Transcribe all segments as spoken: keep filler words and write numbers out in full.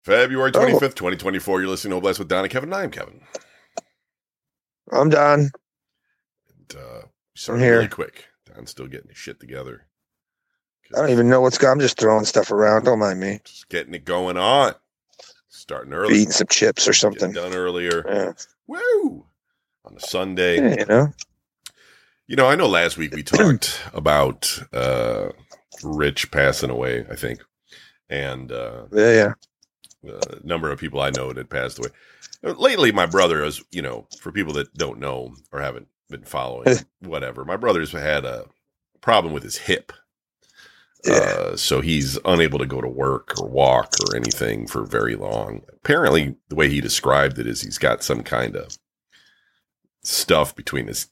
February twenty-fifth, twenty twenty-four. You're listening to Oblast with Don and Kevin. I'm Kevin. I'm Don. And, uh, we started really quick. Don's still getting his shit together. I don't even know what's going on. I'm just throwing stuff around. Don't mind me. Just getting it going on. Starting early. Eating some chips or something. Getting done earlier. Yeah. Woo! On a Sunday. Yeah, you know. You know, I know last week we talked about uh, Rich passing away, I think. And uh, yeah, yeah. a number of people I know that passed away. Lately, my brother is, you know, for people that don't know or haven't been following, whatever, my brother's had a problem with his hip. Yeah. Uh, so he's unable to go to work or walk or anything for very long. Apparently, the way he described it is he's got some kind of stuff between his,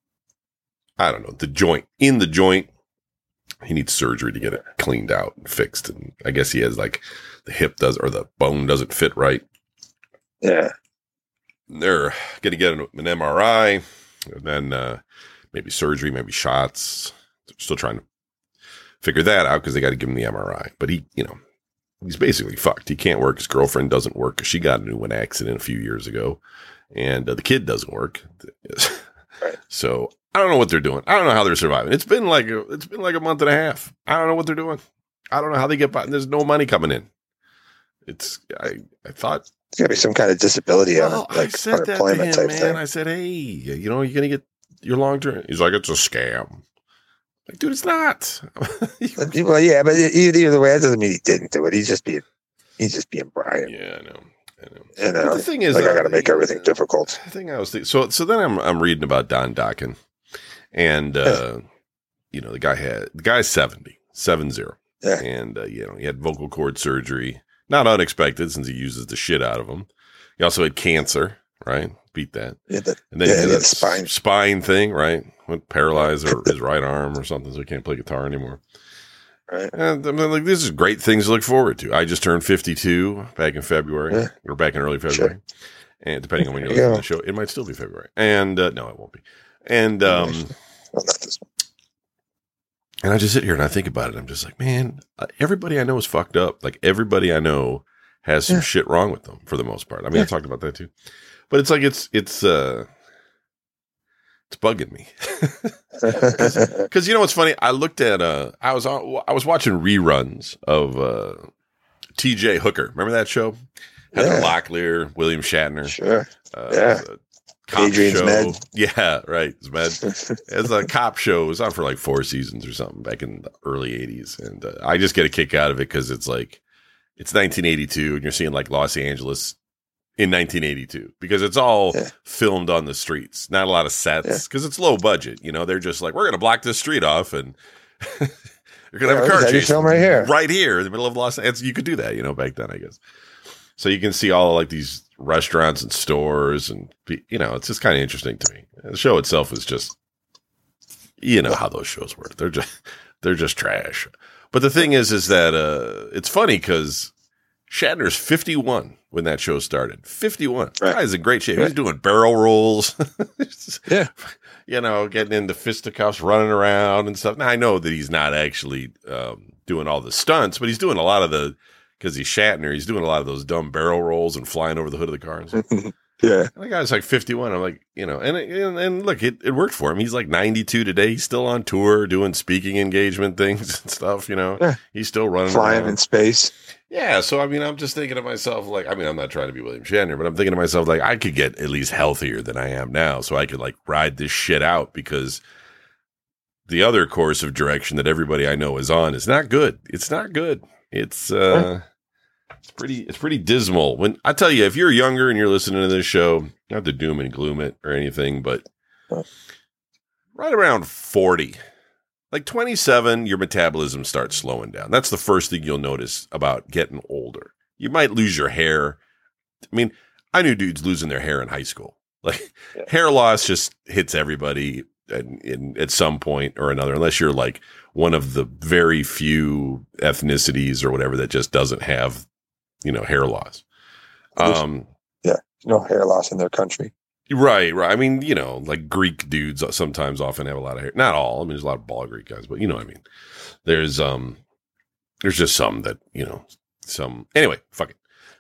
I don't know, the joint, in the joint. He needs surgery to get it cleaned out and fixed. And I guess he has like the hip does, or the bone doesn't fit right. Yeah. They're going to get an, an M R I and then uh, maybe surgery, maybe shots. They're still trying to figure that out because they got to give him the M R I. But he, you know, he's basically fucked. He can't work. His girlfriend doesn't work because she got into an accident a few years ago. And uh, the kid doesn't work. Right. So I don't know what they're doing. I don't know how they're surviving. It's been like a, it's been like a month and a half. I don't know what they're doing. I don't know how they get by. There's no money coming in. It's I I thought it's gotta be some kind of disability well, on it, like I said unemployment that to him, type man. thing. I said, hey, you know, you're gonna get your long term. He's like, it's a scam. Like, dude, it's not. Well, yeah, but either, either way, that doesn't mean he didn't do it. He's just being he's just being Brian. Yeah, I know. I know. You know, but the thing is, like uh, I got to make everything difficult. The thing I was thinking, so so then I'm I'm reading about Don Dokken, and uh, you know the guy had the guy's seventy, seven zero, yeah. and uh, you know he had vocal cord surgery, not unexpected since he uses the shit out of them. He also had cancer, right? Beat that, yeah, the, and then yeah, he had the that spine spine thing, right? Went paralyzed or his right arm or something, so he can't play guitar anymore. Right. And I mean, like, this is great things to look forward to. I just turned fifty-two back in February, yeah. or back in early February. Sure. And depending on when you're yeah. listening to the show, it might still be February. And uh, no, it won't be. And um, well, not this one. And I just sit here and I think about it. I'm just like, man, uh, everybody I know is fucked up. Like everybody I know has some yeah. shit wrong with them for the most part. I mean, yeah. I talked about that too. But it's like it's it's uh, it's bugging me because you know what's funny? I looked at uh, I was on, I was watching reruns of uh, T J Hooker. Remember that show? Heather yeah. Locklear, William Shatner. Sure. Uh, yeah. Cop Adrian's show. Med. Yeah, right. It's Med. It's a cop show. It was on for like four seasons or something back in the early eighties. And uh, I just get a kick out of it because it's like, it's nineteen eighty-two and you're seeing like Los Angeles in nineteen eighty-two because it's all yeah. filmed on the streets. Not a lot of sets because yeah. it's low budget. You know, they're just like, we're going to block this street off and you're going to yeah, have a car chase film right here. Right here in the middle of Los Angeles. You could do that, you know, back then, I guess. So you can see all like these restaurants and stores and, you know, it's just kind of interesting to me. The show itself is just, you know how those shows work. They're just, they're just trash. But the thing is, is that uh, it's funny because Shatner's fifty-one when that show started. fifty-one. Right. Guy's in great shape. Right. He's doing barrel rolls. yeah. You know, getting into fisticuffs, running around and stuff. Now, I know that he's not actually um, doing all the stunts, but he's doing a lot of the, because he's Shatner, he's doing a lot of those dumb barrel rolls and flying over the hood of the car and stuff. yeah. And the guy's like fifty-one. I'm like, you know, and and, and look, it, it worked for him. He's like ninety-two today. He's still on tour doing speaking engagement things and stuff, you know. Yeah. He's still running Flying around. in space. Yeah, so I mean, I'm just thinking to myself, like, I mean, I'm not trying to be William Shatner, but I'm thinking to myself, like, I could get at least healthier than I am now, so I could like ride this shit out because the other course of direction that everybody I know is on is not good. It's not good. It's uh, it's pretty, it's pretty dismal. When I tell you, if you're younger and you're listening to this show, not to doom and gloom it or anything, but right around forty. Like twenty-seven, your metabolism starts slowing down. That's the first thing you'll notice about getting older. You might lose your hair. I mean, I knew dudes losing their hair in high school. Like yeah. hair loss just hits everybody in, in, at some point or another, unless you're like one of the very few ethnicities or whatever that just doesn't have, you know, hair loss. Um, yeah, no hair loss in their country. Right, right. I mean, you know, like Greek dudes sometimes often have a lot of hair. Not all. I mean, there's a lot of bald Greek guys, but you know what I mean. There's um, there's just some that, you know, some. Anyway, fuck it.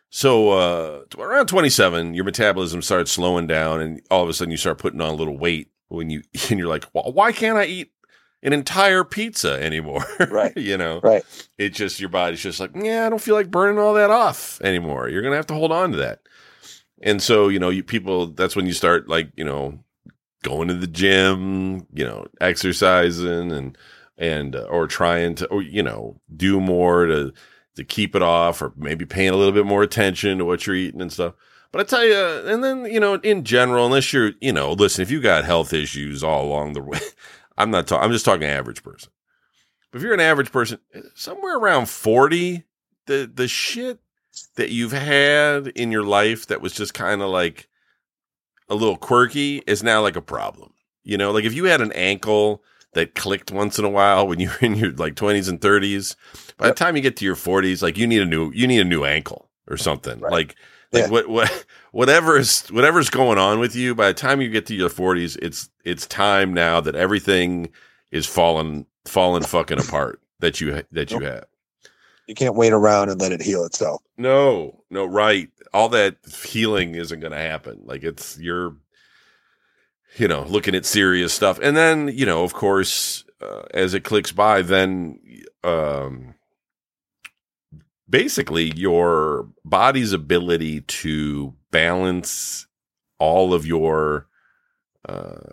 So uh, around twenty-seven, your metabolism starts slowing down, and all of a sudden you start putting on a little weight. When you and you're like, well, why can't I eat an entire pizza anymore? Right. You know, right. It's just your body's just like, yeah, I don't feel like burning all that off anymore. You're gonna have to hold on to that. And so, you know, you people, that's when you start like, you know, going to the gym, you know, exercising and, and, uh, or trying to, or, you know, do more to, to keep it off, or maybe paying a little bit more attention to what you're eating and stuff. But I tell you, and then, you know, in general, unless you're, you know, listen, if you got health issues all along the way, I'm not talking, I'm just talking average person. But if you're an average person, somewhere around forty, the, the shit that you've had in your life that was just kind of like a little quirky is now like a problem. You know, like if you had an ankle that clicked once in a while when you were in your like twenties and thirties, by yep. the time you get to your forties, like you need a new, you need a new ankle or something. Right. Like, like yeah. what, what, whatever is, whatever's going on with you, by the time you get to your forties, it's, it's time now that everything is falling, falling fucking apart that you, that you have. You can't wait around and let it heal itself. No, no, right. All that healing isn't going to happen. Like it's, you're, you know, looking at serious stuff. And then, you know, of course, uh, as it clicks by, then, um, basically your body's ability to balance all of your, uh,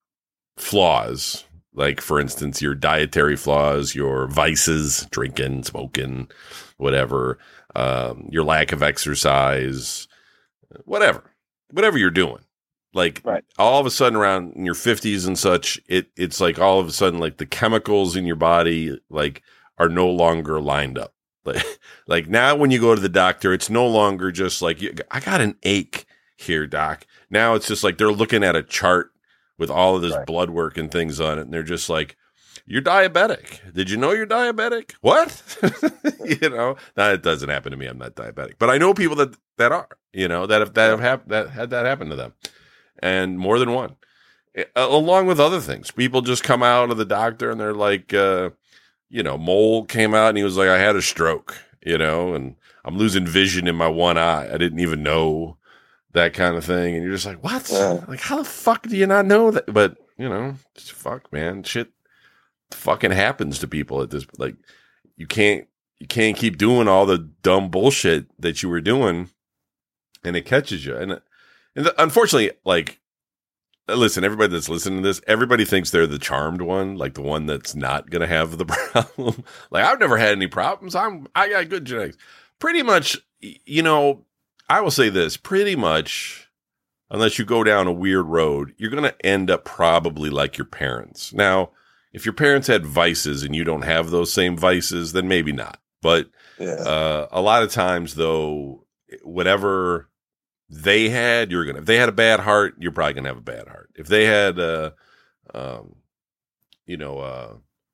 flaws, like, for instance, your dietary flaws, your vices, drinking, smoking, whatever, um, your lack of exercise, whatever, whatever you're doing. Like, right. all of a sudden around in your fifties and such, it it's like all of a sudden, like, the chemicals in your body, like, are no longer lined up. Like, like now when you go to the doctor, it's no longer just like, I got an ache here, doc. Now it's just like they're looking at a chart with all of this right. blood work and things on it. And they're just like, you're diabetic. Did you know you're diabetic? What? You know, now it doesn't happen to me. I'm not diabetic, but I know people that, that are, you know, that have, that have hap- that had that happen to them, and more than one, along with other things. People just come out of the doctor and they're like, uh, you know, Mole came out and he was like, I had a stroke, you know, and I'm losing vision in my one eye. I didn't even know. That kind of thing. And you're just like, what? Uh, like, how the fuck do you not know that? But, you know, just fuck, man. Shit fucking happens to people at this, like, you can't, you can't keep doing all the dumb bullshit that you were doing, and it catches you. And, and the, unfortunately, like, listen, everybody that's listening to this, everybody thinks they're the charmed one, like the one that's not going to have the problem. Like, I've never had any problems. I'm, I got good genetics. Pretty much, you know, I will say this, pretty much, unless you go down a weird road, you're going to end up probably like your parents. Now, if your parents had vices and you don't have those same vices, then maybe not. But yeah. uh, a lot of times, though, whatever they had, you're going to, if they had a bad heart, you're probably going to have a bad heart. If they had, uh, um, you know, uh,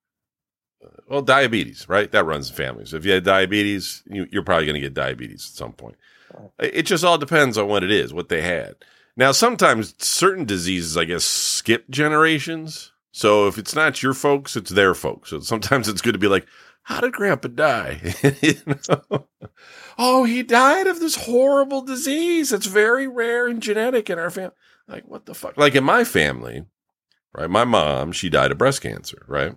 well, diabetes, right? That runs in families. If you had diabetes, you, you're probably going to get diabetes at some point. It just all depends on what it is, what they had. Now, sometimes certain diseases, I guess, skip generations. So if it's not your folks, it's their folks. So sometimes it's good to be like, how did Grandpa die? You know? Oh, he died of this horrible disease. It's very rare and genetic in our family. Like, what the fuck? Like in my family, right? My mom, she died of breast cancer, right?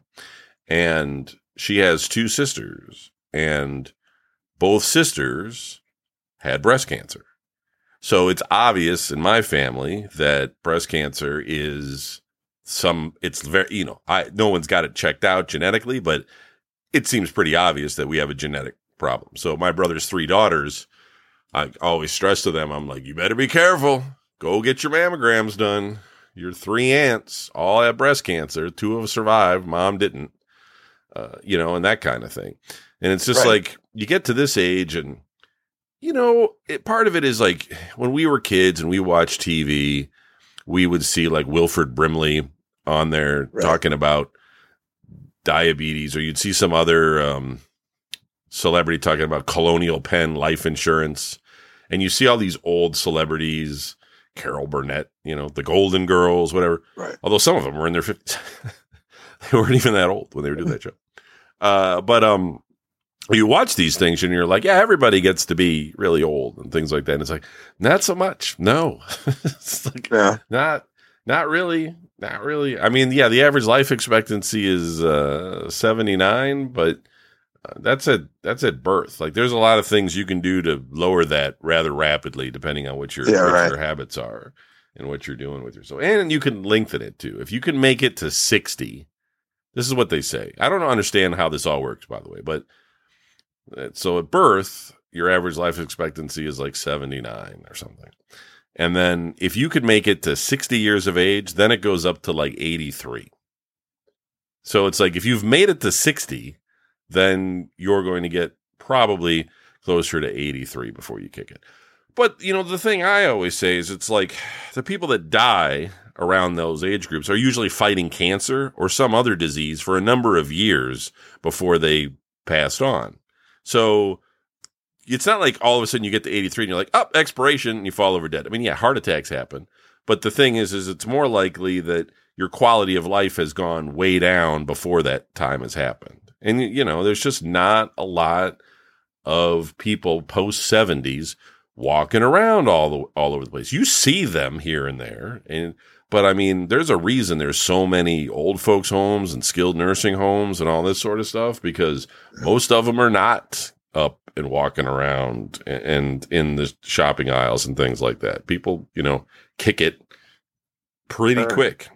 And she has two sisters, and both sisters had breast cancer. So it's obvious in my family that breast cancer is some, it's very, you know, I, no one's got it checked out genetically, but it seems pretty obvious that we have a genetic problem. So my brother's three daughters, I always stress to them, I'm like, you better be careful. Go get your mammograms done. Your three aunts all had breast cancer. Two of them survived. Mom didn't, uh, you know, and that kind of thing. And it's just right. like, you get to this age and, you know, it, part of it is like when we were kids and we watched T V, we would see like Wilford Brimley on there right. talking about diabetes, or you'd see some other um, celebrity talking about Colonial Penn life insurance. And you see all these old celebrities, Carol Burnett, you know, the Golden Girls, whatever. Right. Although some of them were in their fifties. They weren't even that old when they were doing that show. Uh, but, um, you watch these things and you're like, yeah, everybody gets to be really old and things like that. And it's like, not so much. No, it's like, Yeah. not, not really, not really. I mean, yeah, the average life expectancy is uh, seventy-nine, but uh, that's at, that's at birth. Like there's a lot of things you can do to lower that rather rapidly, depending on what your, Yeah, what right. your habits are and what you're doing with yourself. And you can lengthen it too. If you can make it to sixty, this is what they say. I don't understand how this all works, by the way, but so at birth, your average life expectancy is like seventy-nine or something. And then if you could make it to sixty years of age, then it goes up to like eighty-three. So it's like if you've made it to sixty, then you're going to get probably closer to eighty-three before you kick it. But, you know, the thing I always say is it's like the people that die around those age groups are usually fighting cancer or some other disease for a number of years before they passed on. So it's not like all of a sudden you get to eighty-three and you're like, oh, expiration, and you fall over dead. I mean, yeah, heart attacks happen. But the thing is, is it's more likely that your quality of life has gone way down before that time has happened. And, you know, there's just not a lot of people post seventies walking around all the, all over the place. You see them here and there. And, but I mean, there's a reason there's so many old folks homes and skilled nursing homes and all this sort of stuff, because most of them are not up and walking around and, and in the shopping aisles and things like that. People, you know, kick it pretty Sure. quick.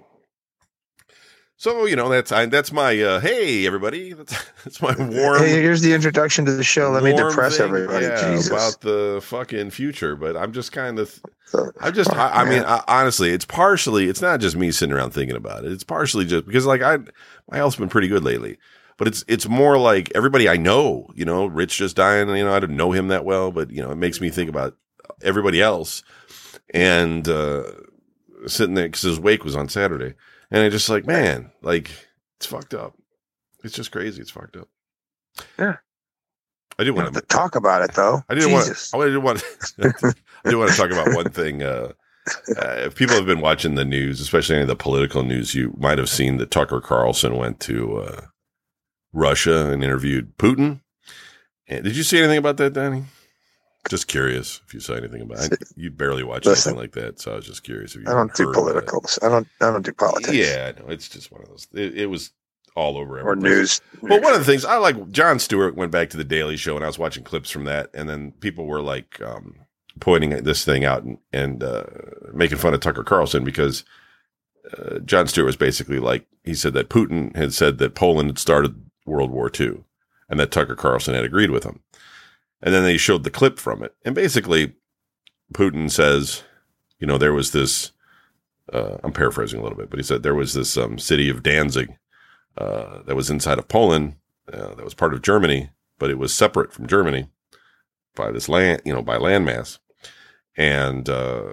So, you know, that's I, that's my, uh, hey, everybody, that's, that's my warm. Hey, here's the introduction to the show. Let me warm depress thing, everybody. yeah, Jesus. about the fucking future. But I'm just kind of, So, I just, fuck, I, I mean, man. I, honestly, it's partially, it's not just me sitting around thinking about it. It's partially just because, like, I, my health's been pretty good lately. But it's, it's more like everybody I know, you know, Rich just dying, you know, I don't know him that well, but, you know, it makes me think about everybody else. And, uh, sitting there, because his wake was on Saturday. And I just like, man, like, it's fucked up. It's just crazy. It's fucked up. Yeah. I did You want have to talk about it, though. I didn't want. Jesus. I didn't want. I didn't want to talk about one thing. Uh, uh, if people have been watching the news, especially any of the political news, you might have seen that Tucker Carlson went to uh, Russia and interviewed Putin. And did you see anything about that, Danny? Just curious if you saw anything about it. You barely watch Listen, anything like that, so I was just curious if you. I don't do heard about it. politicals. I don't. I don't do politics. Yeah, no, it's just one of those. It, it was all over Or every place. news. Well, one of the things I like, Jon Stewart went back to the Daily Show, and I was watching clips from that, and then people were like um, pointing at this thing out and, and uh, making fun of Tucker Carlson because uh, Jon Stewart was basically like, he said that Putin had said that Poland had started World War Two, and that Tucker Carlson had agreed with him. And then they showed the clip from it, and basically Putin says, you know, there was this. Uh, I'm paraphrasing a little bit, but he said there was this um, city of Danzig. Uh, that was inside of Poland, uh, that was part of Germany, but it was separate from Germany by this land, you know, by landmass. And uh,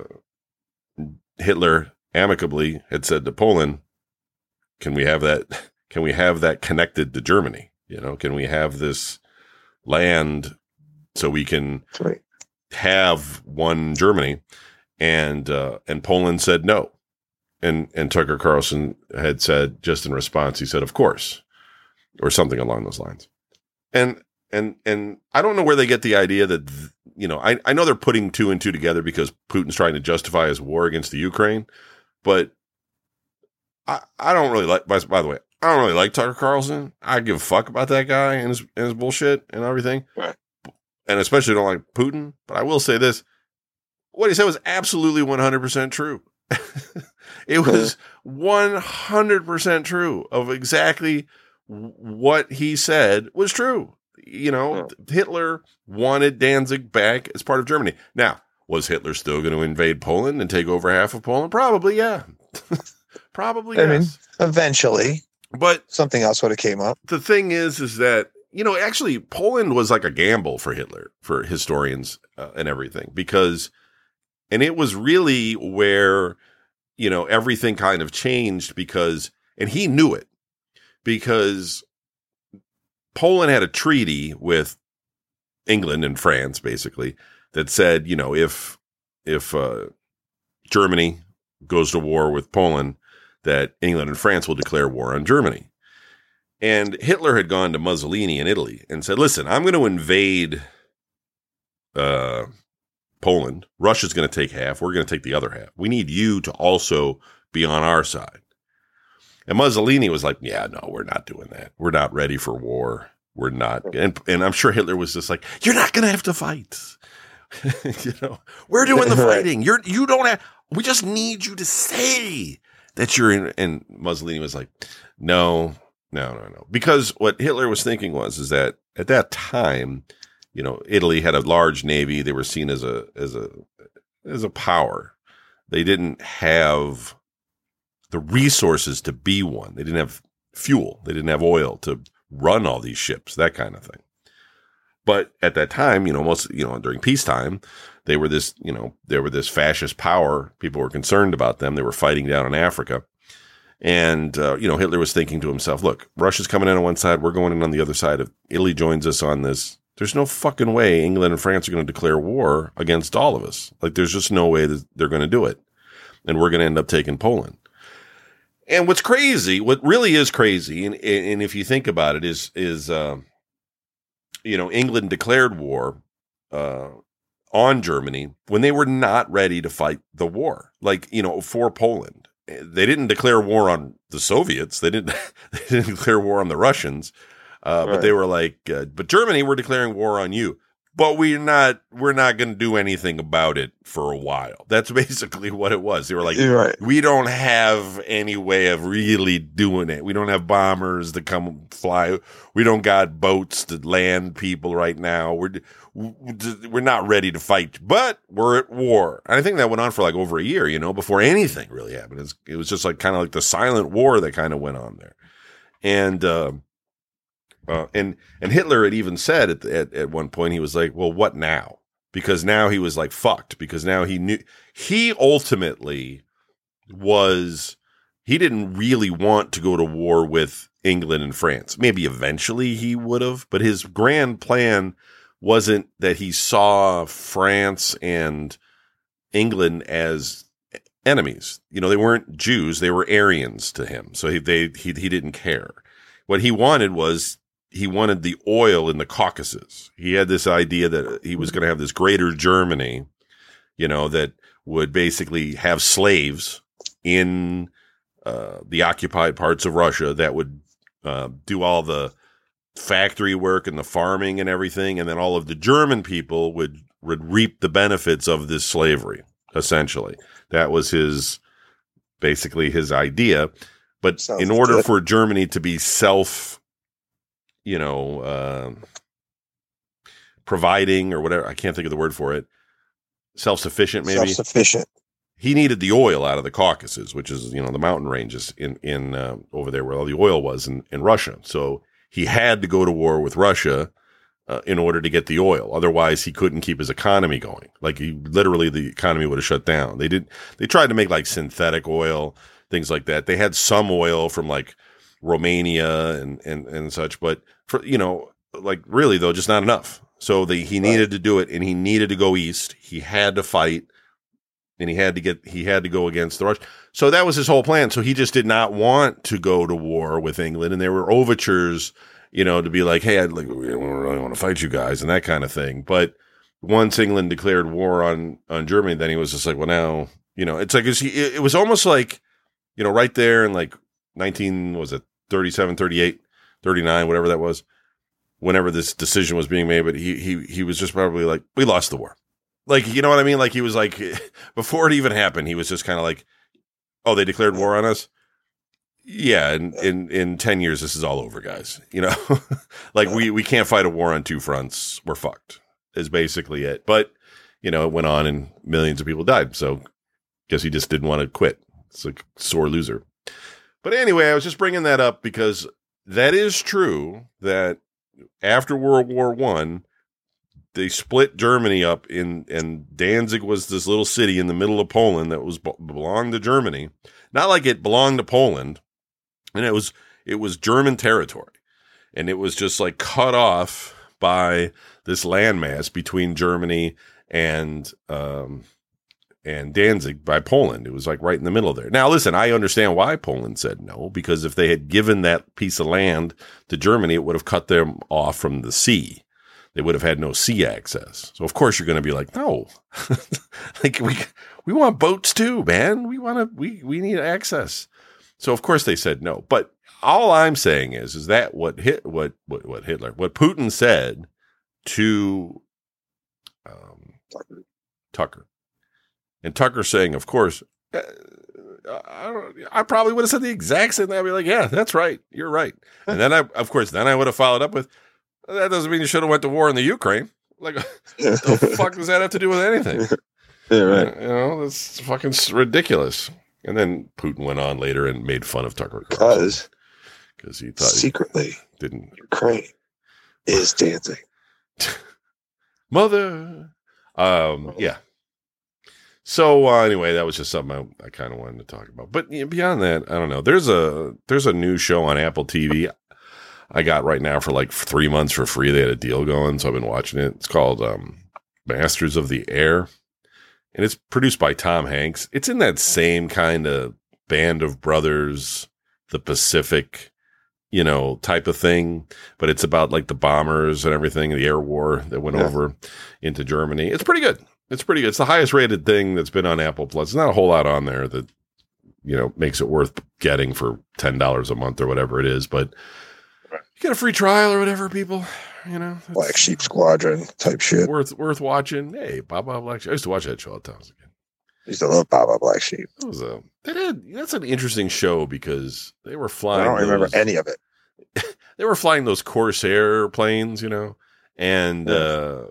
Hitler amicably had said to Poland, "Can we have that? Can we have that connected to Germany? You know, can we have this land so we can Sweet. have one Germany?" And uh, and Poland said no. And and Tucker Carlson had said, just in response, he said, "Of course," or something along those lines. And and and I don't know where they get the idea that, you know, I, I know they're putting two and two together because Putin's trying to justify his war against the Ukraine, but I I don't really like. By, by the way, I don't really like Tucker Carlson. I give a fuck about that guy and his and his bullshit and everything, Right. and especially don't like Putin. But I will say this: what he said was absolutely one hundred percent true. It was one hundred percent true of exactly what he said was true. You know, yeah. Hitler wanted Danzig back as part of Germany. Now, was Hitler still going to invade Poland and take over half of Poland? Probably, yeah. Probably, I yes. mean, eventually. But something else would have came up. The thing is, is that, you know, actually Poland was like a gamble for Hitler, for historians uh, and everything, because, and it was really where, you know, everything kind of changed because, and he knew it, because Poland had a treaty with England and France, basically, that said, you know, if, if uh, Germany goes to war with Poland, that England and France will declare war on Germany. And Hitler had gone to Mussolini in Italy and said, listen, I'm going to invade uh, Poland. Russia's going to take half. We're going to take the other half. We need you to also be on our side. And Mussolini was like, yeah, no, we're not doing that. We're not ready for war. We're not. And, and I'm sure Hitler was just like, you're not going to have to fight. you know, we're doing the fighting. You're, you don't have, we just need you to say that you're in. And Mussolini was like, no, no, no, no. Because what Hitler was thinking was, is that at that time, you know, Italy had a large navy. They were seen as a, as a, as a power. They didn't have the resources to be one. They didn't have fuel. They didn't have oil to run all these ships, that kind of thing. But at that time, you know, most, you know, during peacetime, they were this, you know, they were this fascist power. People were concerned about them. They were fighting down in Africa. And, uh, you know, Hitler was thinking to himself, look, Russia's coming in on one side. We're going in on the other side. If Italy joins us on this, there's no fucking way England and France are going to declare war against all of us. Like, there's just no way that they're going to do it. And we're going to end up taking Poland. And what's crazy, what really is crazy, and, and if you think about it, is, is uh, you know, England declared war uh, on Germany when they were not ready to fight the war, like, you know, for Poland. They didn't declare war on the Soviets. They didn't, they didn't declare war on the Russians. Uh, right. But they were like, uh, but Germany, we're declaring war on you. But we're not, we're not going to do anything about it for a while. That's basically what it was. They were like, right. We don't have any way of really doing it. We don't have bombers to come fly. We don't got boats to land people right now. We're, we're not ready to fight, but we're at war. And I think that went on for like over a year, you know, before anything really happened. It was, it was just like kind of like the silent war that kind of went on there. And, uh, Uh, and, and Hitler had even said at, at, at one point, he was like, well, what now? Because now he was like, fucked, because now he knew, he ultimately was, he didn't really want to go to war with England and France. Maybe eventually he would have, but his grand plan wasn't that he saw France and England as enemies. You know, they weren't Jews, they were Aryans to him. So he, they, he, he didn't care. What he wanted was, he wanted the oil in the Caucasus. He had this idea that he was going to have this greater Germany, you know, that would basically have slaves in uh, the occupied parts of Russia that would uh, do all the factory work and the farming and everything. And then all of the German people would, would reap the benefits of this slavery, essentially. That was his, basically his idea. But Sounds in order good. for Germany to be self, you know, uh, providing or whatever, I can't think of the word for it, self-sufficient maybe. Self-sufficient. He needed the oil out of the Caucasus, which is, you know, the mountain ranges in, in uh, over there where all the oil was in, in Russia. So he had to go to war with Russia uh, in order to get the oil. Otherwise, he couldn't keep his economy going. Like, he literally, the economy would have shut down. They did, they tried to make like synthetic oil, things like that. They had some oil from like Romania and, and, and such, but for, you know, like really though, just not enough. So the, he needed to do it, and he needed to go east. He had to fight, and he had to get, he had to go against the Russians. So that was his whole plan. So he just did not want to go to war with England. And there were overtures, you know, to be like, hey, I'd like, we don't really want to fight you guys and that kind of thing. But once England declared war on, on Germany, then he was just like, well, now, you know, it's like, it, it was almost like, you know, right there in like nineteen, what was it thirty-seven, thirty-eight, thirty-nine, whatever that was, whenever this decision was being made, but he, he, he was just probably like, we lost the war. Like, you know what I mean? Like, he was like, before it even happened, he was just kind of like, oh, they declared war on us. Yeah. In, in, in ten years, this is all over, guys. You know, like we, we can't fight a war on two fronts. We're fucked is basically it. But, you know, it went on and millions of people died. So guess he just didn't want to quit. It's a sore loser. But anyway, I was just bringing that up because that is true that after World War One, they split Germany up in, and Danzig was this little city in the middle of Poland that was belonged to Germany. Not like it belonged to Poland, and it was it was German territory, and it was just like cut off by this landmass between Germany and um and Danzig by Poland. It was like right in the middle there. Now, listen, I understand why Poland said no, because if they had given that piece of land to Germany, it would have cut them off from the sea. They would have had no sea access. So, of course, you're going to be like, no, like we we want boats too, man. We want to, we, we need access. So, of course, they said no. But all I'm saying is, is that what hit, what, what, what Hitler, what Putin said to um, Tucker. Tucker. And Tucker saying, of course, uh, I, don't, I probably would have said the exact same thing. I'd be like, yeah, that's right. You're right. And then I, of course, then I would have followed up with, that doesn't mean you should have went to war in the Ukraine. Like, what the fuck does that have to do with anything? Yeah, right. You know, that's fucking ridiculous. And then Putin went on later and made fun of Tucker Carlson. Because he thought secretly he didn't. Ukraine is dancing. Mother. Um, yeah. So uh, anyway, that was just something I, I kind of wanted to talk about. But you know, beyond that, I don't know. There's a there's a new show on Apple T V I got right now for like three months for free. They had a deal going, so I've been watching it. It's called um, Masters of the Air, and it's produced by Tom Hanks. It's in that same kind of Band of Brothers, the Pacific, you know, type of thing. But it's about like the bombers and everything, the air war that went yeah. over into Germany. It's pretty good. It's pretty good. It's the highest rated thing that's been on Apple Plus. There's not a whole lot on there that, you know, makes it worth getting for ten dollars a month or whatever it is. But you get a free trial or whatever, people, you know. Black Sheep Squadron type shit. Worth worth watching. Hey, Baba Black Sheep. I used to watch that show all the time. I used to love Baba Black Sheep. That was a, that had, that's an interesting show because they were flying. I don't those, remember any of it. They were flying those Corsair planes, you know, and yeah. uh,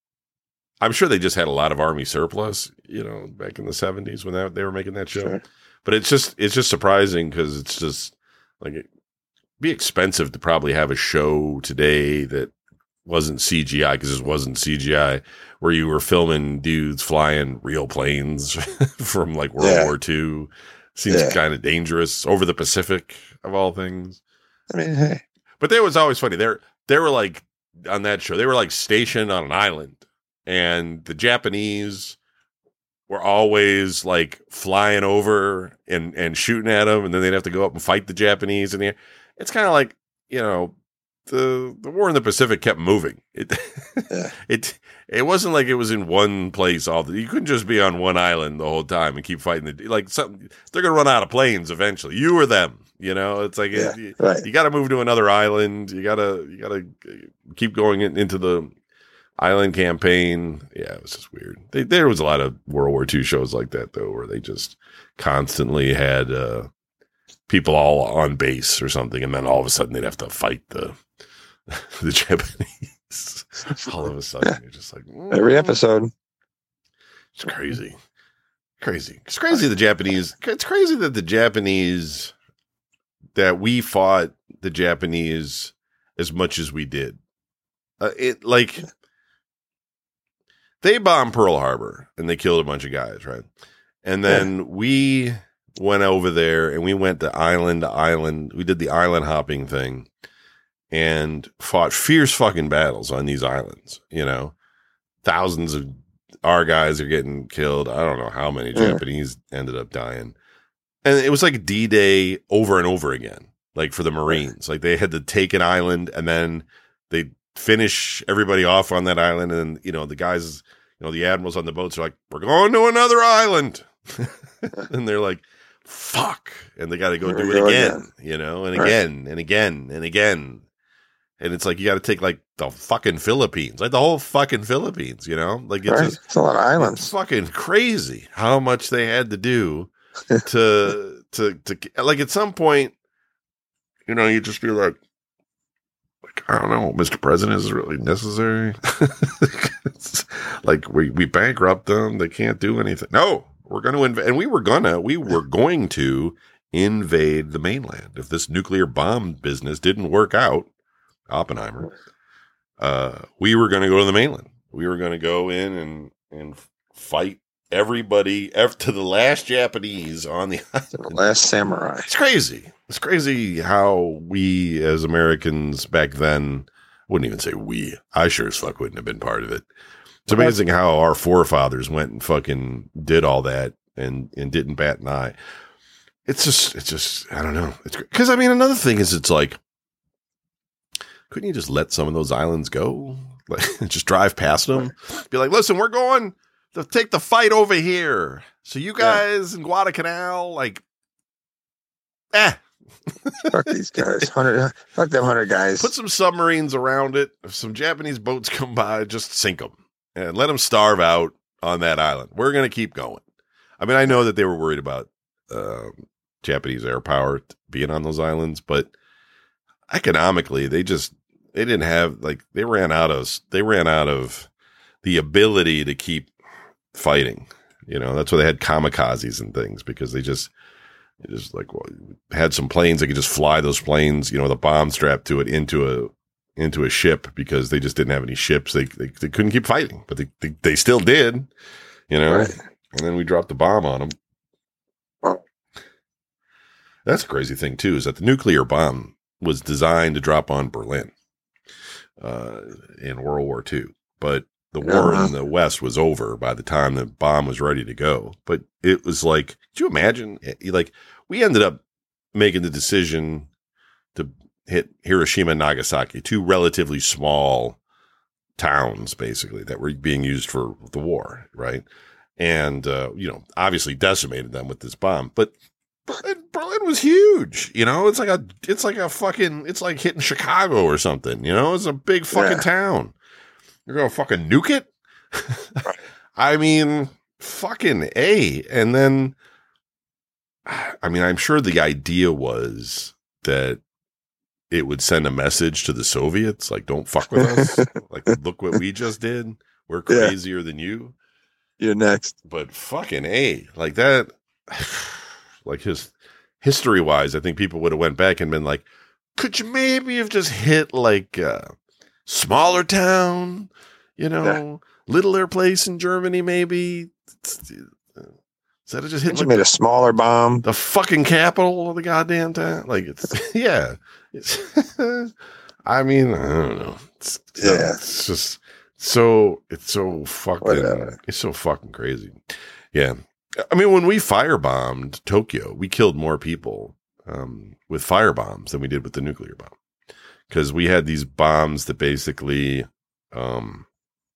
I'm sure they just had a lot of Army surplus, you know, back in the seventies when that, they were making that show. Sure. But it's just it's just surprising because it's just like it'd be expensive to probably have a show today that wasn't C G I, because it wasn't C G I, where you were filming dudes flying real planes from like World yeah. War Two. Seems yeah. kind of dangerous over the Pacific of all things. I mean, hey. But that was always funny. They're they were like on that show, they were like stationed on an island. And the Japanese were always like flying over and, and shooting at them, and then they'd have to go up and fight the Japanese in the air. It's kind of like, you know, the the war in the Pacific kept moving. It yeah. it it wasn't like it was in one place all the. You couldn't just be on one island the whole time and keep fighting the like something. They're gonna run out of planes eventually. You or them, you know. It's like yeah, it, right. you, you got to move to another island. You gotta you gotta keep going in, into the island campaign. Yeah, it was just weird. They, there was a lot of World War Two shows like that though, where they just constantly had uh, people all on base or something, and then all of a sudden they'd have to fight the the Japanese. All of a sudden, yeah. You're just like mm. every episode. It's crazy, crazy. It's crazy. The Japanese. It's crazy that the Japanese that we fought the Japanese as much as we did. Uh, it like. They bombed Pearl Harbor and they killed a bunch of guys, right? And then yeah. we went over there and we went to island to island. We did the island hopping thing and fought fierce fucking battles on these islands. You know, thousands of our guys are getting killed. I don't know how many yeah. Japanese ended up dying. And it was like D-Day over and over again, like for the Marines. Like they had to take an island and then they finish everybody off on that island, and you know the guys, you know the admirals on the boats are like, "We're going to another island," and they're like, "Fuck!" and they got to go Here do it go again, again, you know, and right. again and again and again, and it's like you got to take like the fucking Philippines, like the whole fucking Philippines, you know, like it's, right. just, it's a lot of islands. It's fucking crazy how much they had to do to to to like at some point, you know, you just be like. I don't know, Mister President, is really necessary? Like we, we bankrupt them. They can't do anything. No, we're going to invade. And we were gonna, we were going to invade the mainland. If this nuclear bomb business didn't work out, Oppenheimer, uh, we were going to go to the mainland. We were going to go in and, and fight everybody to the last Japanese on the island. The last samurai. It's crazy. It's crazy how we as Americans back then, I wouldn't even say we, I sure as fuck wouldn't have been part of it. It's amazing how our forefathers went and fucking did all that and, and didn't bat an eye. It's just, it's just, I don't know. It's because I mean, another thing is, it's like, couldn't you just let some of those islands go? Like, just drive past them, be like, listen, we're going to take the fight over here. So you guys yeah. in Guadalcanal, like, eh. Fuck these guys. Hundred, fuck them hundred guys. Put some submarines around it. If some Japanese boats come by, just sink them and let them starve out on that island. We're going to keep going. I mean, I know that they were worried about uh, Japanese air power being on those islands, but economically, they just they didn't have like they ran out of they ran out of the ability to keep fighting. You know, that's why they had kamikazes and things, because they just. It just like well, had some planes that could just fly those planes, you know, with a bomb strapped to it into a into a ship, because they just didn't have any ships. They they, they couldn't keep fighting, but they, they they still did, you know. Right. And then we dropped the bomb on them. Wow. That's a crazy thing too, is that the nuclear bomb was designed to drop on Berlin uh, in World War Two, but the war uh-huh. in the West was over by the time the bomb was ready to go. But it was like, could you imagine? Like, we ended up making the decision to hit Hiroshima and Nagasaki, two relatively small towns, basically, that were being used for the war, right? And, uh, you know, obviously decimated them with this bomb. But Berlin, Berlin was huge, you know? It's like a, it's like a fucking, it's like hitting Chicago or something, you know? It's a big fucking yeah. town. You're going to fucking nuke it? I mean, fucking A. And then, I mean, I'm sure the idea was that it would send a message to the Soviets, like, don't fuck with us. Like, look what we just did. We're crazier yeah. than you. You're next. But fucking A. Like that, like his history-wise, I think people would have went back and been like, could you maybe have just hit, like, uh, smaller town, you know, yeah. littler place in Germany, maybe. Instead of just hitting, like, made a smaller bomb, the fucking capital of the goddamn town. Like, it's yeah. It's I mean, I don't know. It's, yeah, it's just so it's so fucking Whatever. It's so fucking crazy. Yeah, I mean, when we firebombed Tokyo, we killed more people um, with fire bombs than we did with the nuclear bomb. Because we had these bombs that basically, um,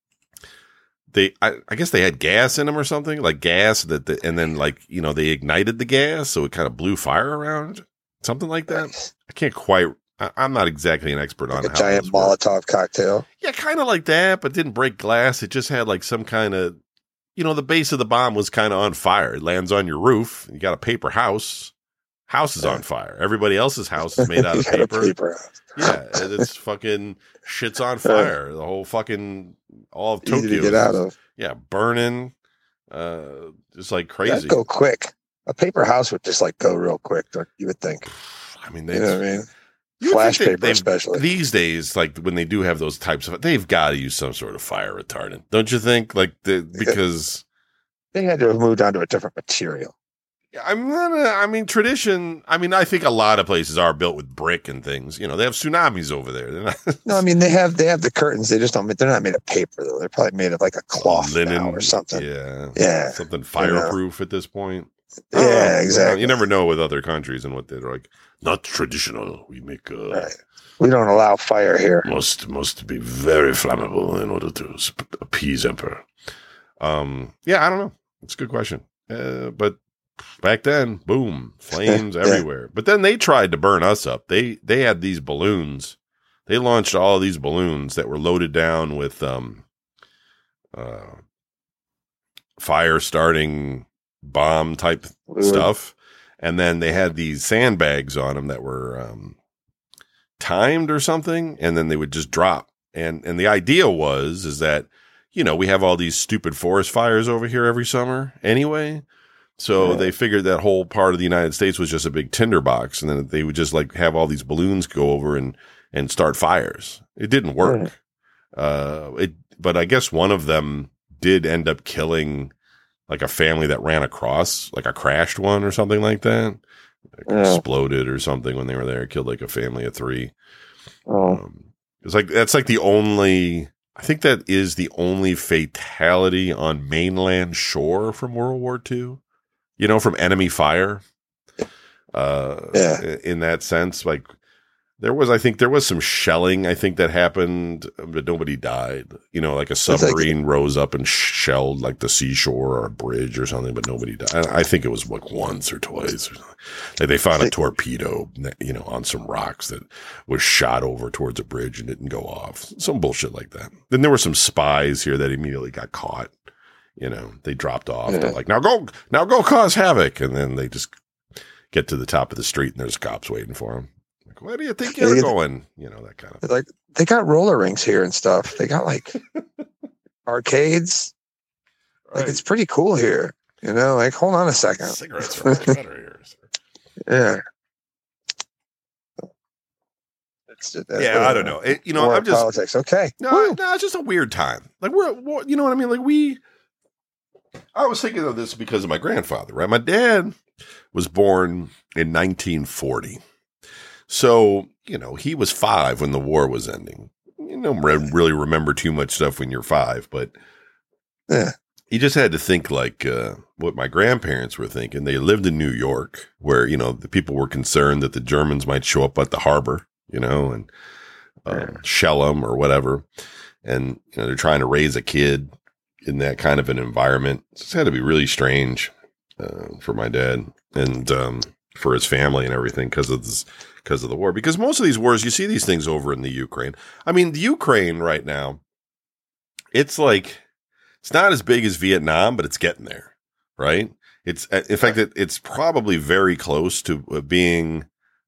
they, I, I guess they had gas in them or something, like gas that, the, and then like, you know, they ignited the gas. So it kind of blew fire around, something like that. I can't quite, I, I'm not exactly an expert like on a how giant Molotov work. Cocktail. Yeah, kind of like that, but didn't break glass. It just had like some kind of, you know, the base of the bomb was kind of on fire. It lands on your roof. You got a paper house. House is on fire. Everybody else's house is made out of paper. paper Yeah, it's fucking shit's on fire. The whole fucking all of Tokyo. Easy to get out of. Yeah, burning. Uh, just like crazy. That'd go quick. A paper house would just like go real quick. You would think. I mean, you know what I mean. Flash paper, they, especially these days. Like when they do have those types of, they've got to use some sort of fire retardant, don't you think? Like the because they had to have moved on to a different material. I'm not a, I mean, tradition. I mean, I think a lot of places are built with brick and things. You know, they have tsunamis over there. They're not no, I mean, they have they have the curtains. They just don't. They're not made of paper though. They're probably made of like a cloth linen now or something. Yeah, yeah, something fireproof you know? At this point. Yeah, oh, exactly. You, know, you never know with other countries and what they're like. Not traditional. We make. Uh, right. We don't allow fire here. Must must be very flammable in order to sp- appease emperor. Um. Yeah, I don't know. It's a good question. Uh, but. Back then, boom, flames yeah. everywhere. But then they tried to burn us up. They they had these balloons. They launched all of these balloons that were loaded down with um, uh, fire starting bomb type Fluid. stuff. And then they had these sandbags on them that were um, timed or something. And then they would just drop. And and the idea was is that, you know, we have all these stupid forest fires over here every summer anyway. So yeah. they figured that whole part of the United States was just a big tinderbox, and then they would just like have all these balloons go over and, and start fires. It didn't work. Yeah. Uh, it, but I guess one of them did end up killing like a family that ran across, like a crashed one or something like that. It yeah. exploded or something when they were there. It killed like a family of three. Oh. Um, it's like, that's like the only I think that is the only fatality on mainland shore from World War Two. You know, from enemy fire. Uh, Yeah. In that sense, like there was, I think there was some shelling. I think that happened, but nobody died. You know, like a submarine like, rose up and shelled like the seashore or a bridge or something, but nobody died. I think it was like once or twice or something. Like they found a torpedo, you know, on some rocks that was shot over towards a bridge and didn't go off. Some bullshit like that. Then there were some spies here that immediately got caught. You know, they dropped off. Yeah. They're like, now go, now go cause havoc. And then they just get to the top of the street and there's cops waiting for them. Like, where do you think you're going? You know, that kind of thing. Like, they got roller rinks here and stuff. They got like arcades. Right. Like, it's pretty cool here. You know, like, hold on a second. Cigarettes are better here. Yeah. It's just, yeah, I don't know. It, you know, I'm just politics. Okay. No, Woo. no, it's just a weird time. Like we're, we're, you know what I mean? Like we, I was thinking of this because of my grandfather, right? My dad was born in nineteen forty. So, you know, he was five when the war was ending. You don't really remember too much stuff when you're five, but yeah. You just had to think like uh, what my grandparents were thinking. They lived in New York where, you know, the people were concerned that the Germans might show up at the harbor, you know, and uh, yeah. shell them or whatever. And, you know, they're trying to raise a kid in that kind of an environment. It's had to be really strange uh, for my dad and um, for his family and everything because of this, because of the war. Because most of these wars, you see these things over in the Ukraine. I mean, the Ukraine right now, it's like, it's not as big as Vietnam, but it's getting there, right? It's, in fact, it, it's probably very close to being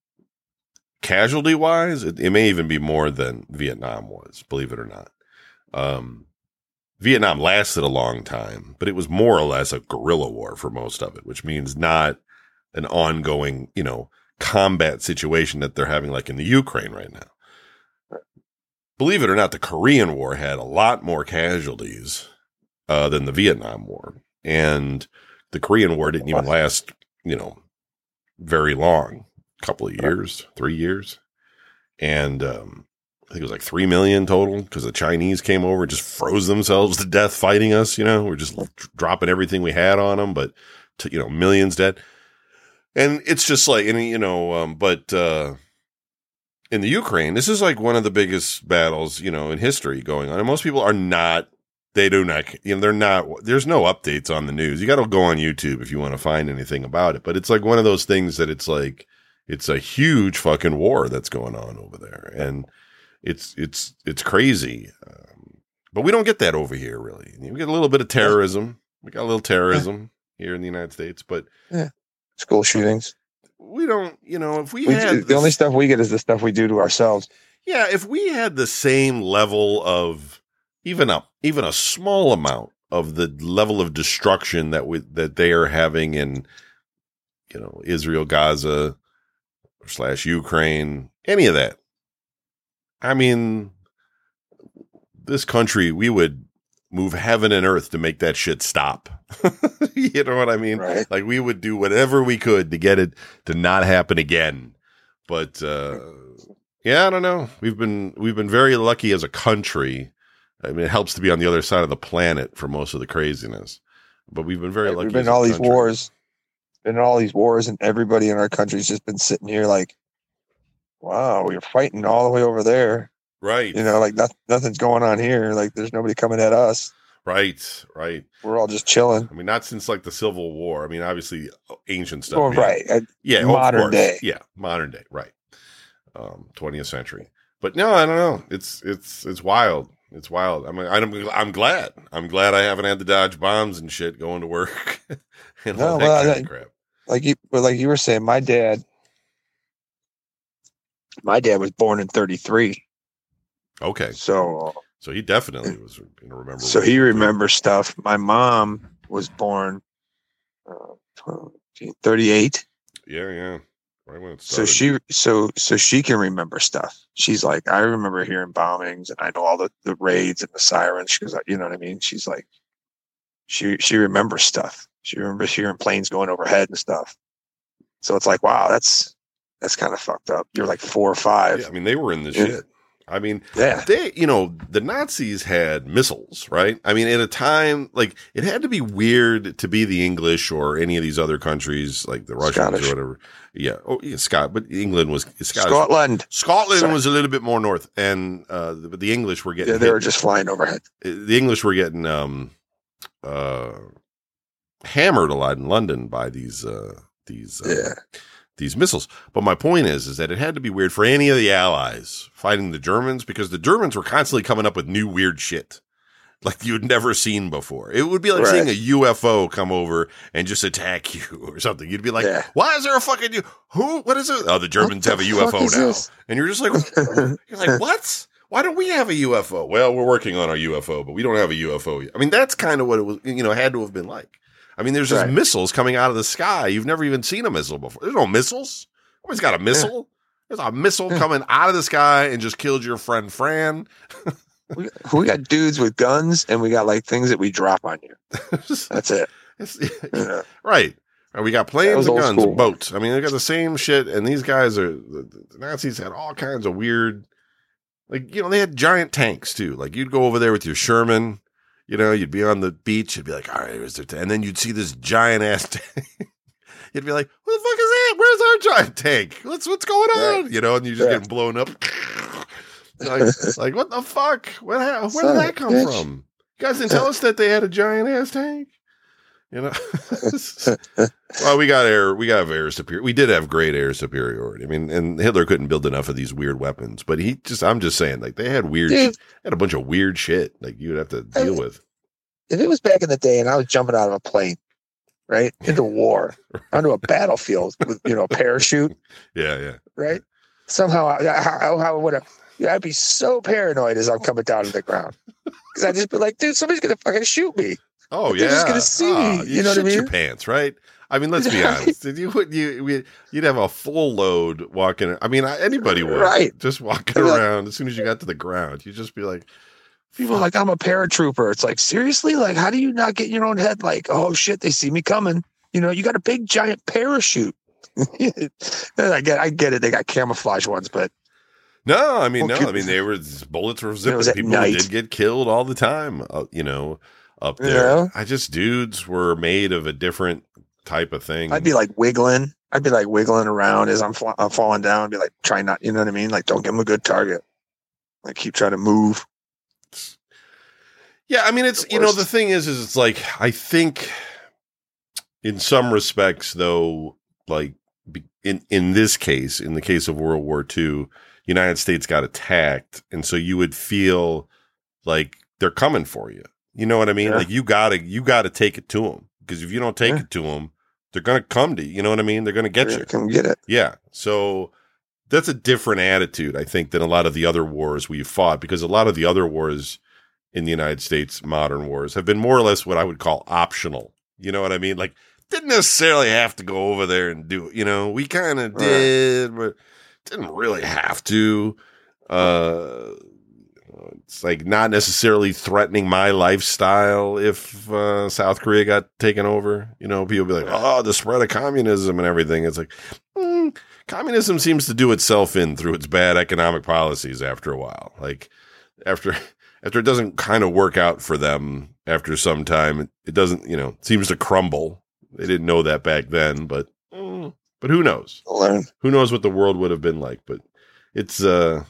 casualty wise. It, it may even be more than Vietnam was, believe it or not. Um, Vietnam lasted a long time, but it was more or less a guerrilla war for most of it, which means not an ongoing, you know, combat situation that they're having like in the Ukraine right now. Believe it or not, the Korean War had a lot more casualties uh, than the Vietnam War. And the Korean War didn't even last, you know, very long, a couple of years, three years. And um, I think it was like three million total because the Chinese came over and just froze themselves to death fighting us. You know, we're just dropping everything we had on them, but, to, you know, millions dead. And it's just like, and you know, um, but uh, in the Ukraine, this is like one of the biggest battles, you know, in history going on. And most people are not, they do not, you know, they're not, there's no updates on the news. You got to go on YouTube if you want to find anything about it. But it's like one of those things that it's like, it's a huge fucking war that's going on over there. And it's, it's, it's crazy. Um, but we don't get that over here, really. We get a little bit of terrorism. We got a little terrorism here in the United States, but yeah. School shootings. We don't, you know, if we, we had do, this, the only stuff we get is the stuff we do to ourselves. Yeah, if we had the same level of even a even a small amount of the level of destruction that we that they are having in, you know, Israel, Gaza, slash Ukraine, any of that. I mean, this country, we would move heaven and earth to make that shit stop. You know what I mean? Right. Like we would do whatever we could to get it to not happen again. But uh, yeah, I don't know. We've been we've been very lucky as a country. I mean, it helps to be on the other side of the planet for most of the craziness. But we've been very right, lucky. We've been in all these wars. Been in all these wars, and everybody in our country's just been sitting here like, wow, we're fighting all the way over there. Right. You know, like not, nothing's going on here. Like there's nobody coming at us. Right, right. We're all just chilling. I mean, not since like the Civil War. I mean, obviously ancient stuff. Oh, right. Yeah, yeah, modern day. Yeah, modern day. Right. Um, twentieth century. But no, I don't know. It's it's it's wild. It's wild. I'm I'm I'm glad. I'm glad I haven't had to dodge bombs and shit going to work and no, all that well, kind I, of crap. Like you, but like you were saying, my dad, my dad was born in thirty-three. Okay. So, so he definitely was going to remember. So he remembers stuff. My mom was born uh, thirty-eight. Yeah, yeah. Right when it so she, so so she can remember stuff. She's like, I remember hearing bombings, and I know all the, the raids and the sirens. Because you know what I mean. She's like, she she remembers stuff. She remembers hearing planes going overhead and stuff. So it's like, wow, that's that's kind of fucked up. You're like four or five. Yeah, I mean, they were in the yeah. shit. I mean, Yeah. they, you know, the Nazis had missiles, right? I mean, at a time, like, it had to be weird to be the English or any of these other countries, like the Russians Scottish. or whatever. Yeah. Oh, yeah, Scott, but England was Scottish. Scotland. Scotland Sorry. was a little bit more north, and uh, the, the English were getting Yeah, they hit. were just flying overhead. The English were getting um, uh, hammered a lot in London by these uh, these uh, Yeah. these missiles. But my point is, is that it had to be weird for any of the Allies fighting the Germans, because the Germans were constantly coming up with new weird shit like you'd never seen before. It would be like Right. seeing a U F O come over and just attack you or something. You'd be like, Yeah. why is there a fucking U? Who? What is it? Oh, the Germans What have the a U F O fuck is now. this? And you're just like, you're like, what? Why don't we have a U F O? Well, we're working on our U F O, but we don't have a U F O yet. I mean, that's kind of what it was, you know, had to have been like. I mean, there's just Right. missiles coming out of the sky. You've never even seen a missile before. There's no missiles. Nobody's got a missile. There's a missile Yeah. coming out of the sky and just killed your friend Fran. We, we got dudes with guns, and we got like things that we drop on you. That's it. It's- Yeah. right. And we got That planes was and old guns school. and boats. I mean, they got the same shit. And these guys are, the, the Nazis had all kinds of weird, like, you know, they had giant tanks too. Like, you'd go over there with your Sherman, you know, you'd be on the beach. You'd be like, all right, where's their tank? And then you'd see this giant ass tank. You'd be like, what the fuck is that? Where's our giant tank? What's, what's going on? Right. You know, and you're just Yeah. getting blown up. like, like, what the fuck? What, ha- where Son did of that a come bitch. from? You guys didn't tell us that they had a giant ass tank? You know? Well, we got air, we got air superior. We did have great air superiority. I mean, and Hitler couldn't build enough of these weird weapons, but he just, I'm just saying, like, they had weird, Dude. sh- had a bunch of weird shit, like, you'd have to deal with. If it was back in the day and I was jumping out of a plane, right, into war, onto a battlefield with, you know, a parachute, Yeah, yeah. right? Somehow, I, how, how would I? Yeah, I'd be so paranoid as I'm coming down to the ground, because I'd just be like, dude, somebody's gonna fucking shoot me. Oh, They're yeah. just gonna see Ah, me, you know what I shit your mean? pants, right? I mean, let's be honest. Did you would you we- you'd have a full load walking? I mean, anybody would, Right. Just walking They're like- around. As soon as you got to the ground, you'd just be like, People are like, I'm a paratrooper. It's like, seriously? Like, how do you not get in your own head? Like, oh shit, they see me coming. You know, you got a big giant parachute. I get, I get it. They got camouflage ones, but no, I mean, no, Okay. I mean, they were bullets were zipping. was at People night. did get killed all the time, uh, you know, up there. Yeah. I just dudes were made of a different type of thing. I'd be like wiggling. I'd be like wiggling around as I'm, fl- I'm falling down. I'd be like, try not, you know what I mean? Like, don't give them a good target. Like, keep trying to move. Yeah, I mean, it's, The you know, worst. the thing is, is it's like, I think in some respects, though, like be- in, in this case, in the case of World War Two, United States got attacked. And so you would feel like they're coming for you. You know what I mean? Yeah. Like you gotta, you gotta take it to them, because if you don't take Yeah. it to them, they're going to come to you. You know what I mean? They're going to get you. Come get it. Yeah. So that's a different attitude, I think, than a lot of the other wars we've fought, because a lot of the other wars in the United States, modern wars, have been more or less what I would call optional. You know what I mean? Like, didn't necessarily have to go over there and do it. You know, we kind of Right. did, but didn't really have to. Uh, it's like not necessarily threatening my lifestyle if uh, South Korea got taken over. You know, people be like, oh, the spread of communism and everything. It's like, mm, communism seems to do itself in through its bad economic policies after a while. Like, after after it doesn't kind of work out for them after some time, it, it doesn't, you know, seems to crumble. They didn't know that back then, but mm, but who knows? Learn. Who knows what the world would have been like? But it's uh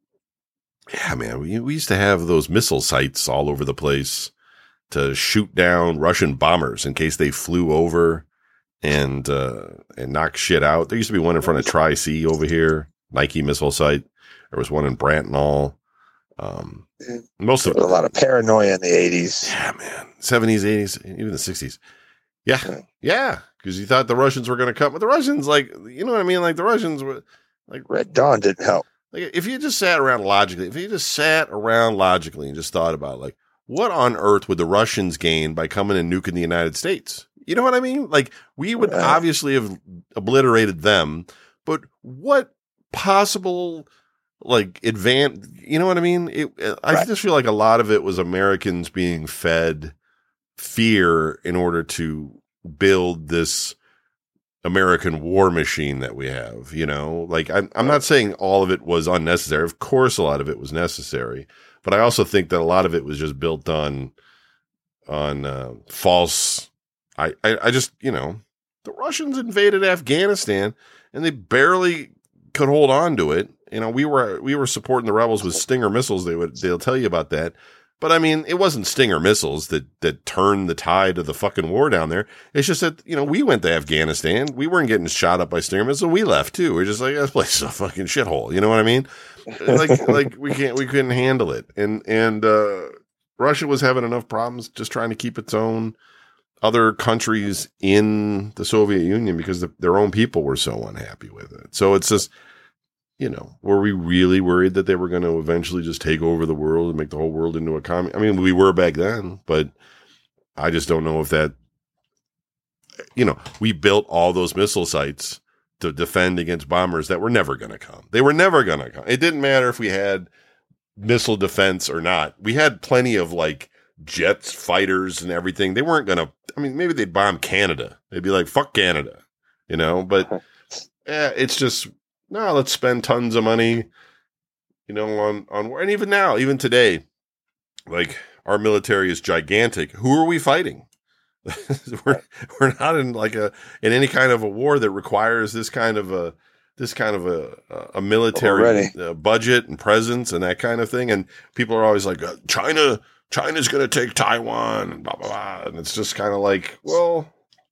yeah, man, we we used to have those missile sites all over the place to shoot down Russian bombers in case they flew over and uh and knock shit out. There used to be one in front of Tri-C over here, Nike missile site. There was one in Brantnall. Um most There of was a lot of paranoia in the eighties. yeah, man. seventies, eighties, even the sixties. Yeah. Yeah. Yeah. Because you thought the Russians were going to come. But the Russians, like, you know what I mean? Like, the Russians were, like, Red Dawn didn't help. like, if you just sat around logically, if you just sat around logically and just thought about, like, what on earth would the Russians gain by coming and nuking the United States? You know what I mean? Like, we would Right. obviously have obliterated them, but what possible, like, advance, you know what I mean? It, I Right. just feel like a lot of it was Americans being fed fear in order to build this American war machine that we have, you know, like I'm, I'm not saying all of it was unnecessary. Of course, a lot of it was necessary, but I also think that a lot of it was just built on, on uh, false. I, I, I just, you know, the Russians invaded Afghanistan and they barely could hold on to it. You know, we were, we were supporting the rebels with Stinger missiles. They would, they'll tell you about that. But I mean, it wasn't Stinger missiles that, that turned the tide of the fucking war down there. It's just that, you know, we went to Afghanistan. We weren't getting shot up by Stinger missiles. We left too. We're just like, this place is a fucking shithole. You know what I mean? Like, like we can't, we couldn't handle it. And, and, uh, Russia was having enough problems just trying to keep its own other countries in the Soviet Union because the, their own people were so unhappy with it. So it's just, you know, were we really worried that they were going to eventually just take over the world and make the whole world into a commune? I mean, we were back then, but I just don't know if that, you know, we built all those missile sites to defend against bombers that were never going to come. They were never going to come. It didn't matter if we had missile defense or not. We had plenty of like jets, fighters and everything. They weren't going to, I mean, maybe they'd bomb Canada. They'd be like, fuck Canada, you know, but yeah, it's just, no, let's spend tons of money, you know, on, on war. And even now, even today, like our military is gigantic. Who are we fighting? we're, we're not in like a, in any kind of a war that requires this kind of a, this kind of a, a military uh, budget and presence and that kind of thing. And people are always like, uh, China, China's going to take Taiwan and blah, blah, blah. And it's just kind of like, well,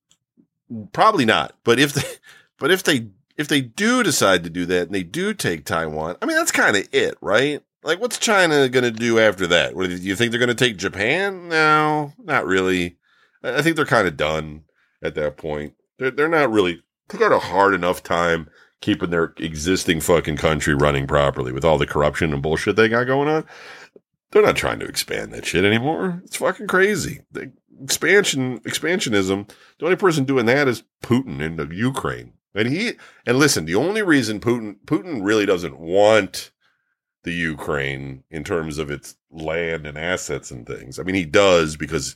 probably not. But if they, but if they, if they do decide to do that and they do take Taiwan, I mean, that's kind of it, right? Like, what's China going to do after that? What, do you think they're going to take Japan? No, not really. I think they're kind of done at that point. They're, they're not really, they got a hard enough time keeping their existing fucking country running properly with all the corruption and bullshit they got going on. They're not trying to expand that shit anymore. It's fucking crazy. The expansion, expansionism, the only person doing that is Putin in the Ukraine. And he, and listen, the only reason Putin, Putin really doesn't want the Ukraine in terms of its land and assets and things. I mean, he does because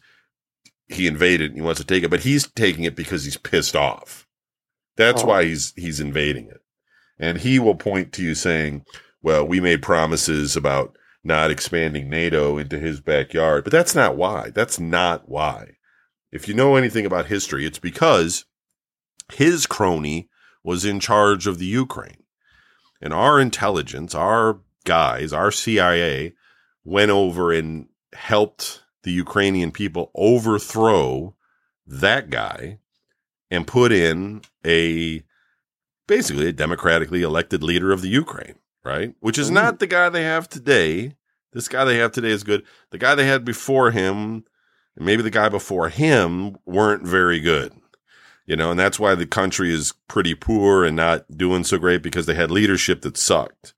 he invaded and he wants to take it, but he's taking it because he's pissed off. That's oh. why he's, he's invading it. And he will point to you saying, well, we made promises about not expanding NATO into his backyard, but that's not why. That's not why. If you know anything about history, it's because his crony was in charge of the Ukraine. And our intelligence, our guys, our C I A went over and helped the Ukrainian people overthrow that guy and put in a, basically a democratically elected leader of the Ukraine, right? Which is not the guy they have today. This guy they have today is good. The guy they had before him, and maybe the guy before him, weren't very good. You know, and that's why the country is pretty poor and not doing so great, because they had leadership that sucked.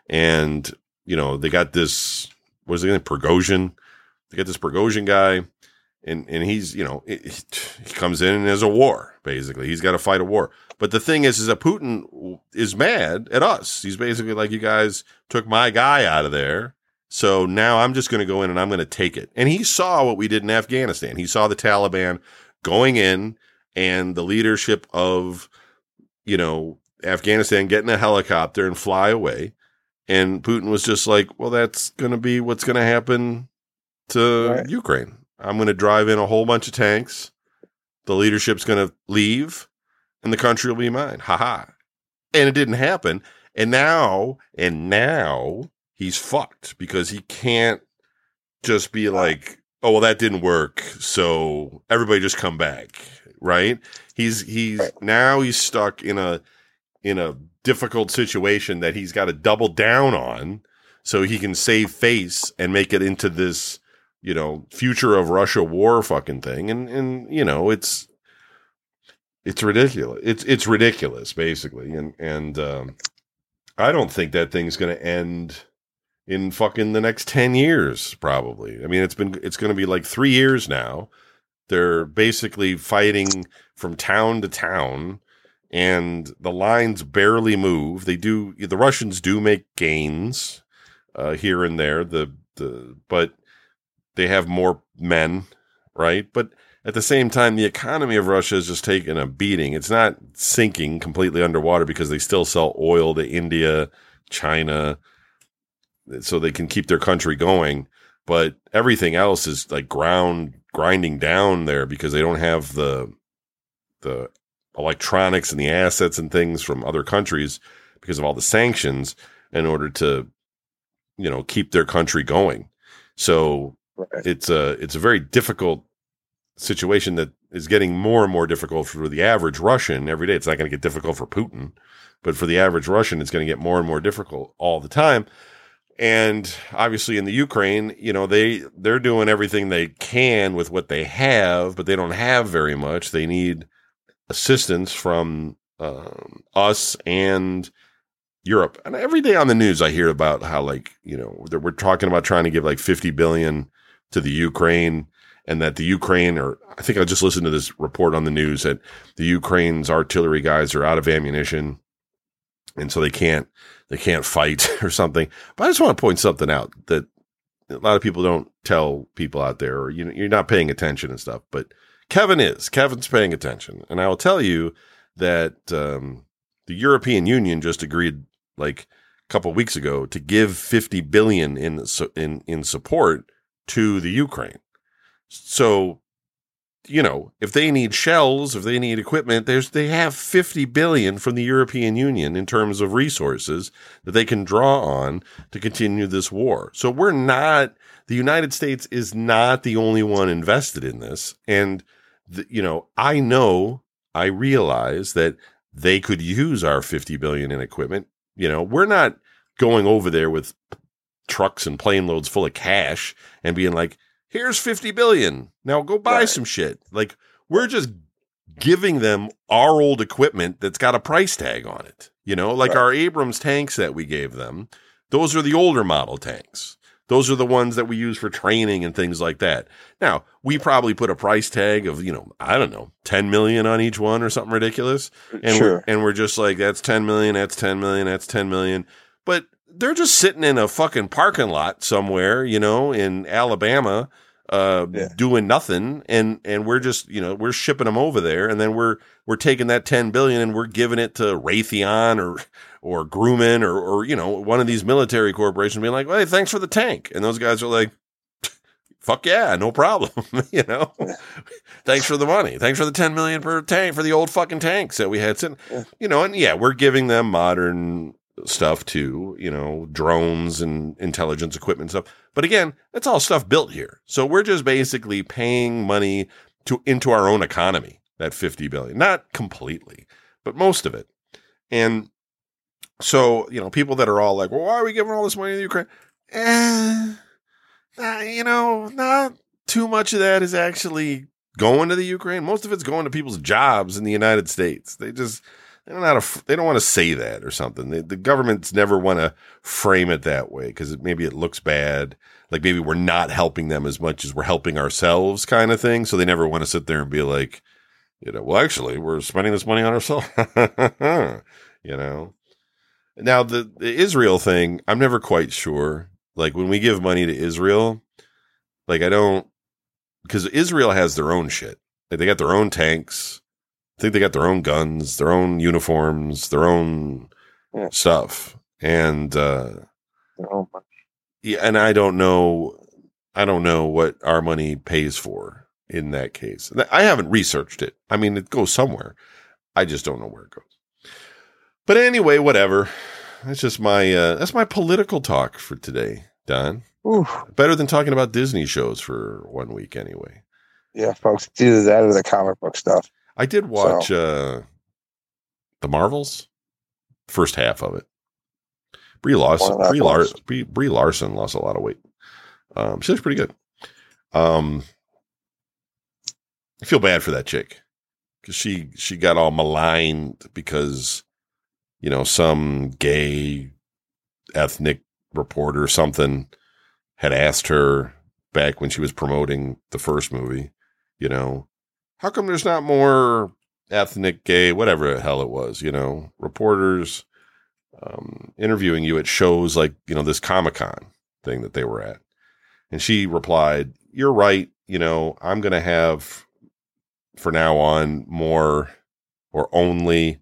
And, you know, they got this, what is it, Prigozhin? They got this Prigozhin guy, and, and he's, you know, it, he comes in and there's a war, basically. He's got to fight a war. But the thing is, is that Putin is mad at us. He's basically like, you guys took my guy out of there, so now I'm just going to go in and I'm going to take it. And he saw what we did in Afghanistan. He saw the Taliban going in, and the leadership of, you know, Afghanistan getting a helicopter and fly away. And Putin was just like, well, that's going to be what's going to happen to right. Ukraine. I'm going to drive in a whole bunch of tanks. The leadership's going to leave and the country will be mine. Ha ha. And it didn't happen. And now, and now he's fucked because he can't just be like, oh, well, that didn't work, so everybody just come back. Right? He's, he's right. Now he's stuck in a, in a difficult situation that he's got to double down on so he can save face and make it into this, you know, future of Russia war fucking thing. And, and, you know, it's, it's ridiculous. It's, it's ridiculous basically. And, and, um, I don't think that thing's going to end in fucking the next ten years, probably. I mean, it's been, it's going to be like three years now. They're basically fighting from town to town, and the lines barely move. They do, the Russians do make gains uh, here and there, the the but they have more men, right? But at the same time, the economy of Russia is just taking a beating. It's not sinking completely underwater because they still sell oil to India, China, so they can keep their country going. But everything else is like ground grinding down there because they don't have the the electronics and the assets and things from other countries because of all the sanctions in order to, you know, keep their country going. So right. it's a it's a very difficult situation that is getting more and more difficult for the average Russian every day. It's not going to get difficult for Putin, but for the average Russian, it's going to get more and more difficult all the time. And obviously in the Ukraine, you know, they, they're doing everything they can with what they have, but they don't have very much. They need assistance from um, us and Europe. And every day on the news, I hear about how, like, you know, we're talking about trying to give like fifty billion to the Ukraine, and that the Ukraine, or I think I just listened to this report on the news that the Ukraine's artillery guys are out of ammunition. And so they can't, they can't fight or something. But I just want to point something out that a lot of people don't tell people out there, or you know, you're not paying attention and stuff. But Kevin is. Kevin's paying attention. And I will tell you that um, the European Union just agreed like a couple of weeks ago to give fifty billion dollars in, in, in support to the Ukraine. So, you know, if they need shells, if they need equipment, there's they have fifty billion dollars from the European Union in terms of resources that they can draw on to continue this war. So we're not, the United States is not the only one invested in this. And, the, you know, I know, I realize that they could use our fifty billion dollars in equipment. You know, we're not going over there with trucks and plane loads full of cash and being like, here's fifty billion. Now go buy right. some shit. Like, we're just giving them our old equipment that's got a price tag on it. You know, like right. our Abrams tanks that we gave them. Those are the older model tanks. Those are the ones that we use for training and things like that. Now, we probably put a price tag of, you know, I don't know, ten million on each one or something ridiculous. And sure. we're, and we're just like, that's ten million, that's ten million, that's ten million. But they're just sitting in a fucking parking lot somewhere, you know, in Alabama, uh, yeah. doing nothing. And, and we're just, you know, we're shipping them over there. And then we're, we're taking that ten billion and we're giving it to Raytheon or, or Grumman or, or, you know, one of these military corporations being like, well, hey, thanks for the tank. And those guys are like, fuck yeah, no problem. you know, yeah. thanks for the money. Thanks for the ten million per tank for the old fucking tanks that we had sitting, yeah. you know, and yeah, we're giving them modern stuff too, you know, drones and intelligence equipment stuff. But again, that's all stuff built here. So we're just basically paying money to into our own economy, that fifty billion, not completely, but most of it. And so, you know, people that are all like, well, why are we giving all this money to the Ukraine? Eh, nah, you know, not too much of that is actually going to the Ukraine. Most of it's going to people's jobs in the United States. They just, They don't, know how to, they don't want to say that or something. They, the governments never want to frame it that way because it, maybe it looks bad. Like maybe we're not helping them as much as we're helping ourselves kind of thing. So they never want to sit there and be like, you know, well, actually, we're spending this money on ourselves. you know. Now, the, the Israel thing, I'm never quite sure. Like when we give money to Israel, like I don't, because Israel has their own shit. Like they got their own tanks. I think they got their own guns, their own uniforms, their own yeah. stuff. And, uh, oh yeah, and I don't know, I don't know what our money pays for in that case. I haven't researched it. I mean, it goes somewhere. I just don't know where it goes. But anyway, whatever. That's just my, uh, that's my political talk for today, Don. Ooh. Better than talking about Disney shows for one week anyway. Yeah, folks, it's either that or the comic book stuff. I did watch so. uh, The Marvels, first half of it. Brie Larson, Brie, Lar- Brie, Brie Larson lost a lot of weight. Um, she looks pretty good. Um, I feel bad for that chick because she she got all maligned because you know some gay ethnic reporter or something had asked her back when she was promoting the first movie, you know. How come there's not more ethnic, gay, whatever the hell it was, you know, reporters um, interviewing you at shows like, you know, this Comic-Con thing that they were at? And she replied, you're right. You know, I'm going to have for now on more or only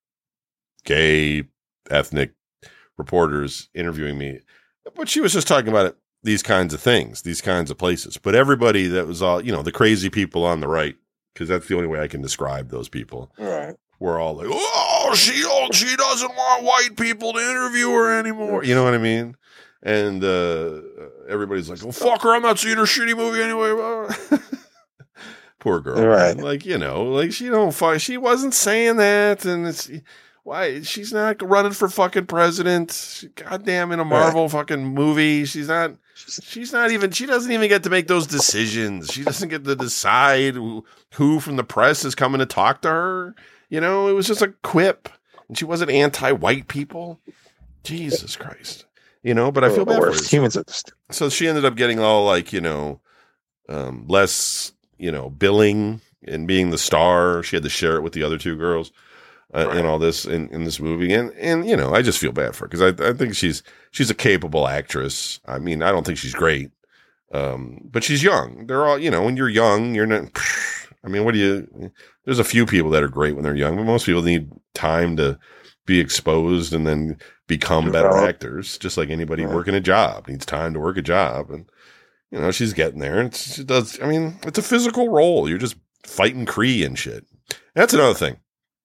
gay ethnic reporters interviewing me. But she was just talking about it, these kinds of things, these kinds of places. But everybody that was all, you know, the crazy people on the right, because that's the only way I can describe those people. Right. We're all like, oh, she oh, she doesn't want white people to interview her anymore. You know what I mean? And uh, everybody's like, well, fuck her. I'm not seeing her shitty movie anyway. Poor girl. Right. Man. Like, you know, like she don't fuck. She wasn't saying that. And it's why she's not running for fucking president. She, goddamn, in a Marvel right. fucking movie. She's not. She's not even. She doesn't even get to make those decisions. She doesn't get to decide who, who from the press is coming to talk to her. You know, it was just a quip, and she wasn't anti-white people. Jesus Christ. You know, but I feel bad for her. Humans so she ended up getting all like, you know, um, less, you know, billing and being the star. She had to share it with the other two girls uh, right. and all this in, in this movie. And, and, you know, I just feel bad for her because I, I think she's, she's a capable actress. I mean, I don't think she's great, um, but she's young. They're all, you know, when you're young, you're not, I mean, what do you, there's a few people that are great when they're young, but most people need time to be exposed and then become better actors, just like anybody right. working a job needs time to work a job. And, you know, she's getting there. And she does, I mean, it's a physical role. You're just fighting Kree and shit. And that's another thing.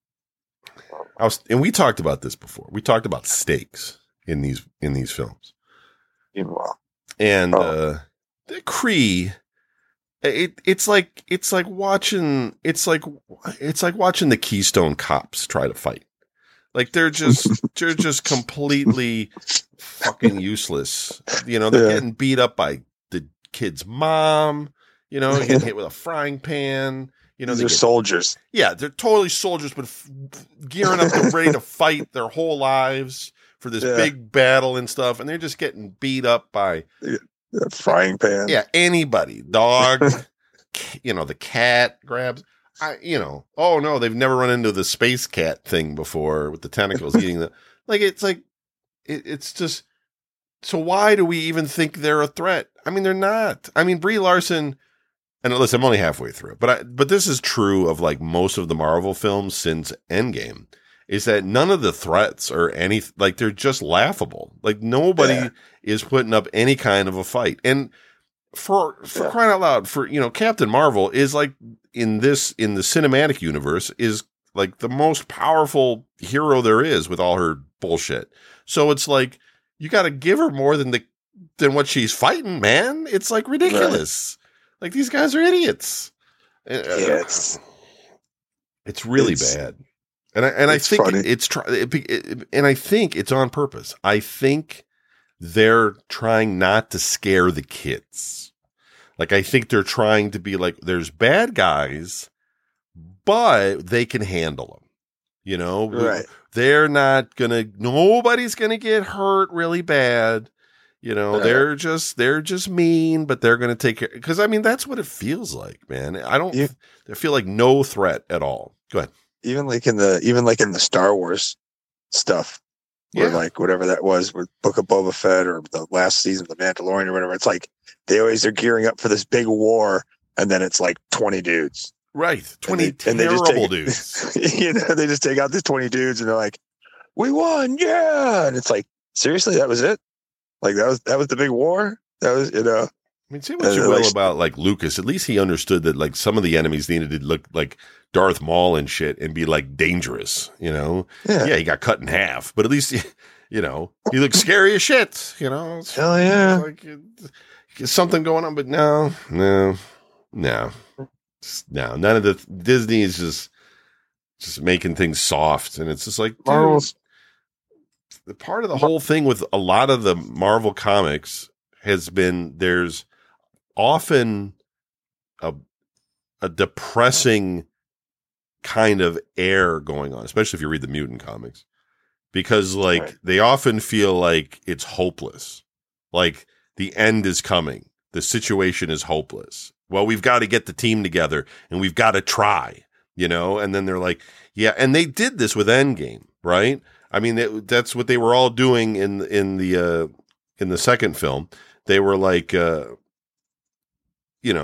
I was, and we talked about this before. We talked about stakes in these, in these films. Meanwhile. And, oh. uh, the Kree, it, it's like, it's like watching, it's like, it's like watching the Keystone Cops try to fight. Like they're just, they're just completely fucking useless. You know, they're yeah. getting beat up by the kid's mom, you know, getting hit with a frying pan. You know, they're get, soldiers. Yeah. They're totally soldiers, but f- gearing up and ready to fight their whole lives for this yeah. big battle and stuff. And they're just getting beat up by yeah. frying pan. Yeah. Anybody, dog, you know, the cat grabs. I, you know, oh no, they've never run into the space cat thing before with the tentacles eating the, like, it's like, it, it's just, so why do we even think they're a threat? I mean, they're not. I mean, Brie Larson, and listen, I'm only halfway through, but I, but this is true of like most of the Marvel films since Endgame, is that none of the threats are any, like, they're just laughable. Like nobody yeah. is putting up any kind of a fight. And for, for yeah. crying out loud, for, you know, Captain Marvel is like, in this, in the cinematic universe, is like the most powerful hero there is with all her bullshit. So it's like, you got to give her more than the, than what she's fighting, man. It's like ridiculous. Right. Like these guys are idiots. Yes. It's really it's, bad. And I, and it's I think funny. it, it's, try, it, it, and I think it's on purpose. I think they're trying not to scare the kids. Like, I think they're trying to be like, there's bad guys, but they can handle them. You know, right. They're not going to, nobody's going to get hurt really bad. You know, right. they're just, they're just mean, but they're going to take care. Cause I mean, that's what it feels like, man. I don't, you, I feel like no threat at all. Go ahead. Even like in the, even like in the Star Wars stuff. Or yeah. like whatever that was with Book of Boba Fett or the last season of The Mandalorian or whatever. It's like they always are gearing up for this big war, and then it's like twenty dudes. Right. twenty and they, terrible and they just take, dudes. You know, they just take out these twenty dudes and they're like, we won, yeah. And it's like, seriously, that was it? Like that was that was the big war? That was, you know. I mean, say what you will like, about like Lucas. At least he understood that like some of the enemies needed to look like Darth Maul and shit and be like dangerous, you know? Yeah, yeah he got cut in half, but at least, you know, he looked scary as shit, you know? It's, Hell yeah. Like uh, something going on, but no, no, no, no. None of the Disney is just just making things soft, and it's just like dude, the part of the whole thing with a lot of the Marvel comics has been there's often a a depressing kind of air going on, especially if you read the mutant comics, because like right. they often feel like it's hopeless, like the end is coming, the situation is hopeless. Well, we've got to get the team together and we've got to try, you know. And then they're like, yeah, and they did this with Endgame, right? I mean, it, that's what they were all doing in in the uh, in the second film. They were like, uh, you know,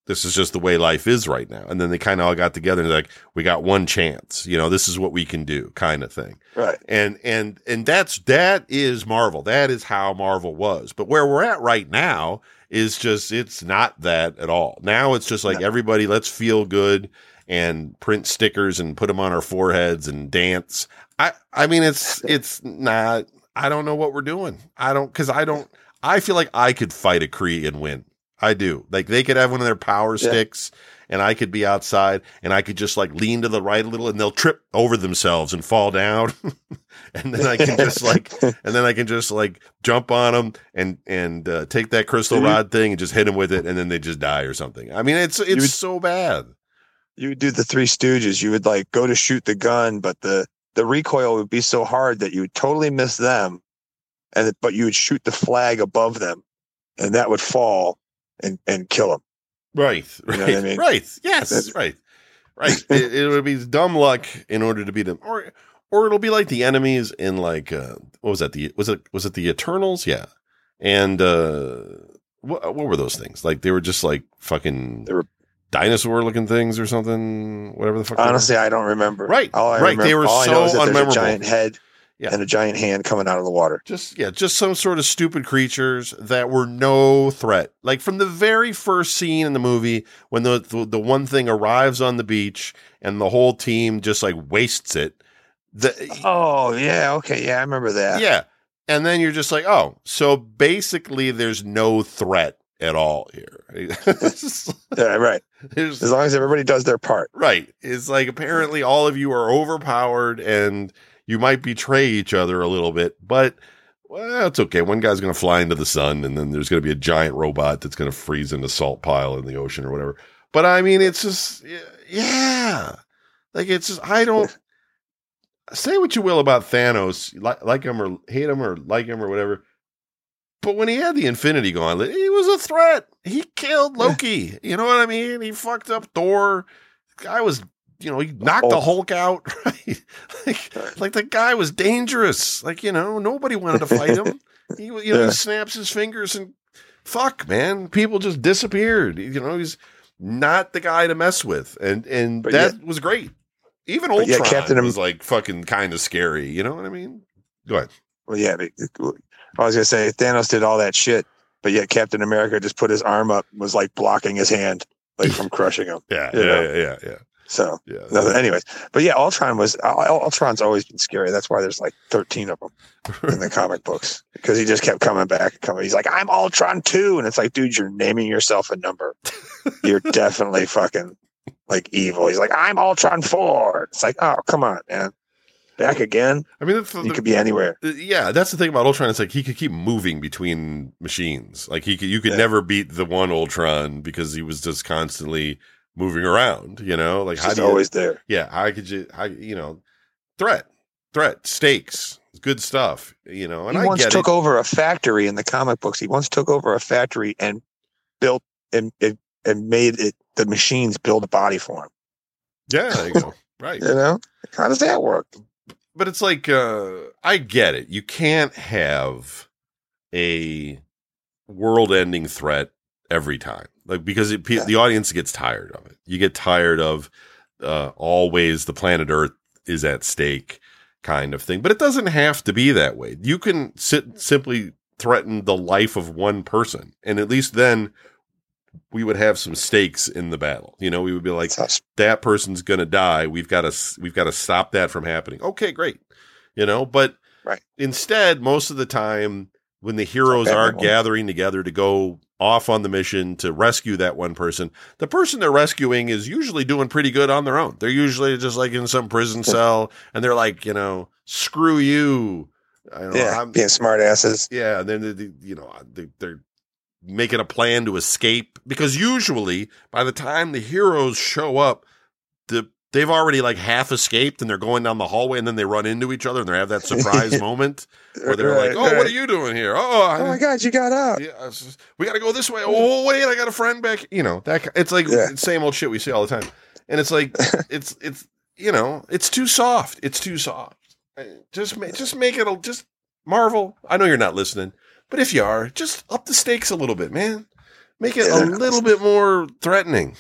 This is just the way life is right now. And then they kind of all got together and like, we got one chance, you know, this is what we can do kind of thing. Right. And, and, and that's, that is Marvel. That is how Marvel was. But where we're at right now is just, it's not that at all. Now it's just like, no. everybody, let's feel good and print stickers and put them on our foreheads and dance. I, I mean, it's, it's not, I don't know what we're doing. I don't, cause I don't, I feel like I could fight a Kree and win. I do. Like they could have one of their power yeah. sticks and I could be outside and I could just like lean to the right a little and they'll trip over themselves and fall down. And then I can just like, and then I can just like jump on them and, and, uh, take that crystal mm-hmm. rod thing and just hit them with it. And then they just die or something. I mean, it's, it's would, so bad. You would do the Three Stooges. You would like go to shoot the gun, but the, the recoil would be so hard that you would totally miss them. And, but you would shoot the flag above them and that would fall. And, and kill him. Right. Right. You know what I mean? Right. Yes. That's, right. Right. it, it would be dumb luck in order to beat them. Or, or it'll be like the enemies in like, uh, what was that? The, was it, was it the Eternals? Yeah. And, uh, what, what were those things? Like they were just like fucking they were dinosaur looking things or something, whatever the fuck. Honestly, I don't remember. Right. All I right. Remember, they were all so I know is that unmemorable. There's a giant head. Yeah. And a giant hand coming out of the water. Just, yeah, just some sort of stupid creatures that were no threat. Like from the very first scene in the movie, when the, the, the one thing arrives on the beach and the whole team just like wastes it. The, oh, yeah. Okay. Yeah. I remember that. Yeah. And then you're just like, oh, so basically there's no threat at all here. Yeah, right. There's, as long as everybody does their part. Right. It's like apparently all of you are overpowered and you might betray each other a little bit, but well, it's okay. One guy's going to fly into the sun and then there's going to be a giant robot that's going to freeze in a salt pile in the ocean or whatever. But I mean, it's just, yeah, like it's just, I don't say what you will about Thanos, like, like him or hate him or like him or whatever. But when he had the Infinity Gauntlet, he was a threat. He killed Loki. You know what I mean? He fucked up Thor. The guy was, you know, he knocked oh. the Hulk out, right? Like, like the guy was dangerous. Like, you know, nobody wanted to fight him. He, you know, yeah. he snaps his fingers and fuck, man, people just disappeared. You know, he's not the guy to mess with, and and but that yet, was great. Even Ultron yeah, Captain was like fucking kind of scary. You know what I mean? Go ahead. Well, yeah, but, I was gonna say Thanos did all that shit, but yet Captain America just put his arm up, and was like blocking his hand, like from crushing him. Yeah, yeah, yeah, yeah, yeah. So, yeah, no, anyways, but yeah, Ultron was Ultron's always been scary. That's why there's like thirteen of them in the comic books, because he just kept coming back and coming. He's like, I'm Ultron too, and it's like, dude, you're naming yourself a number. You're definitely fucking like evil. He's like, I'm Ultron four. It's like, oh, come on, man. Back again. I mean, the, you could be anywhere. Yeah, that's the thing about Ultron. It's like he could keep moving between machines. Like he could, you could yeah. never beat the one Ultron because he was just constantly moving around. You know, like He's how do you, always there. Yeah, how could you? How you know, threat, threat, stakes, good stuff. You know, and he I once get took it. over a factory in the comic books. He once took over a factory and built and and, and made it the machines build a body for him. Yeah, there you go. Right. You know, how does that work? But it's like, uh, I get it. You can't have a world-ending threat every time, like because it, yeah. the audience gets tired of it. You get tired of uh, always the planet Earth is at stake kind of thing. But it doesn't have to be that way. You can sit simply threaten the life of one person, and at least then we would have some stakes in the battle. You know, we would be like, that person's going to die. We've got to, we've got to stop that from happening. Okay, great. You know, but right. instead, most of the time when the heroes are gathering together to go off on the mission to rescue that one person, the person they're rescuing is usually doing pretty good on their own. They're usually just like in some prison cell and they're like, you know, screw you. I don't yeah, know, I'm, being smart asses. Yeah. And then, they, they, you know, they, they're, making a plan to escape, because usually by the time the heroes show up, the they've already like half escaped and they're going down the hallway and then they run into each other and they have that surprise moment where they're right, like, oh, right. what are you doing here? Oh, I, oh my God, you got out. Yeah, we got to go this way. Oh, wait, I got a friend back. You know, that it's like yeah. same old shit we see all the time. And it's like, it's, it's, you know, it's too soft. It's too soft. Just, just make it, just Marvel. I know you're not listening. But if you are, just up the stakes a little bit, man. Make it Yeah, a little bit more threatening.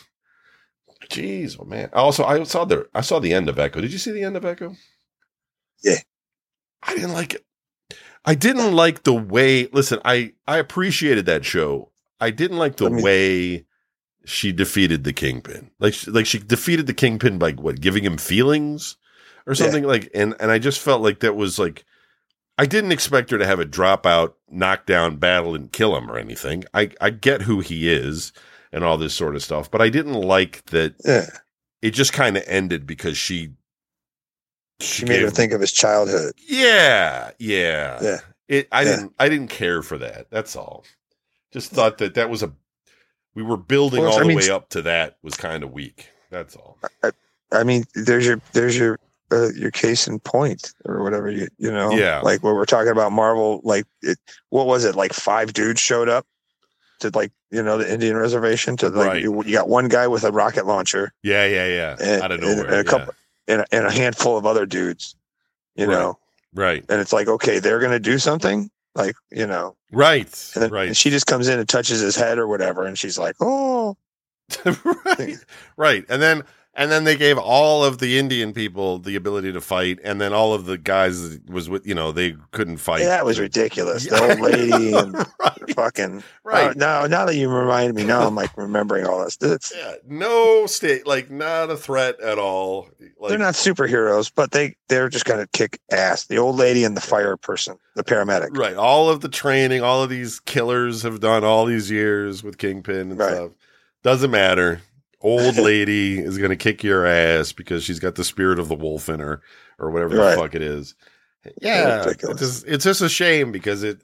Jeez, oh man. Also, I saw the I saw the end of Echo. Did you see the end of Echo? Yeah. I didn't like it. I didn't like the way. Listen, I I appreciated that show. I didn't like the I mean, way she defeated the Kingpin. Like, like she defeated the Kingpin by what, giving him feelings or something. Yeah. Like, and and I just felt like that was like, I didn't expect her to have a dropout, knockdown battle and kill him or anything. I I get who he is and all this sort of stuff, but I didn't like that. Yeah. It just kind of ended because she. She, she made him think of his childhood. Yeah, yeah, yeah. It. I yeah. didn't. I didn't care for that. That's all. Just thought that that was a. We were building well, all I the mean, way up to that was kind of weak. That's all. I, I mean, there's your there's your uh, your case in point or whatever you you know. Yeah. Like when we're talking about Marvel, like it. What was it? Like five dudes showed up to like you know the Indian reservation to like right. you, you got one guy with a rocket launcher. Yeah, yeah, yeah. And, Out of nowhere. And, and a yeah. couple. And a, and a handful of other dudes, you right. know, right? And it's like, okay, they're going to do something, like you know, right? And then right. and she just comes in and touches his head or whatever, and she's like, oh, right, right. And then and then they gave all of the Indian people the ability to fight, and then all of the guys was with you know they couldn't fight. Yeah, that was ridiculous. The old lady and right. fucking right. Uh, now, now that you remind me, now I'm like remembering all this. It's, yeah, no state, like not a threat at all. Like, they're not superheroes, but they they're just gonna kick ass. The old lady and the fire person, the paramedic. Right. All of the training, all of these killers have done all these years with Kingpin and right. stuff. Doesn't matter. Old lady is going to kick your ass because she's got the spirit of the wolf in her or whatever right. the fuck it is. Yeah. It's just, it's just a shame because it,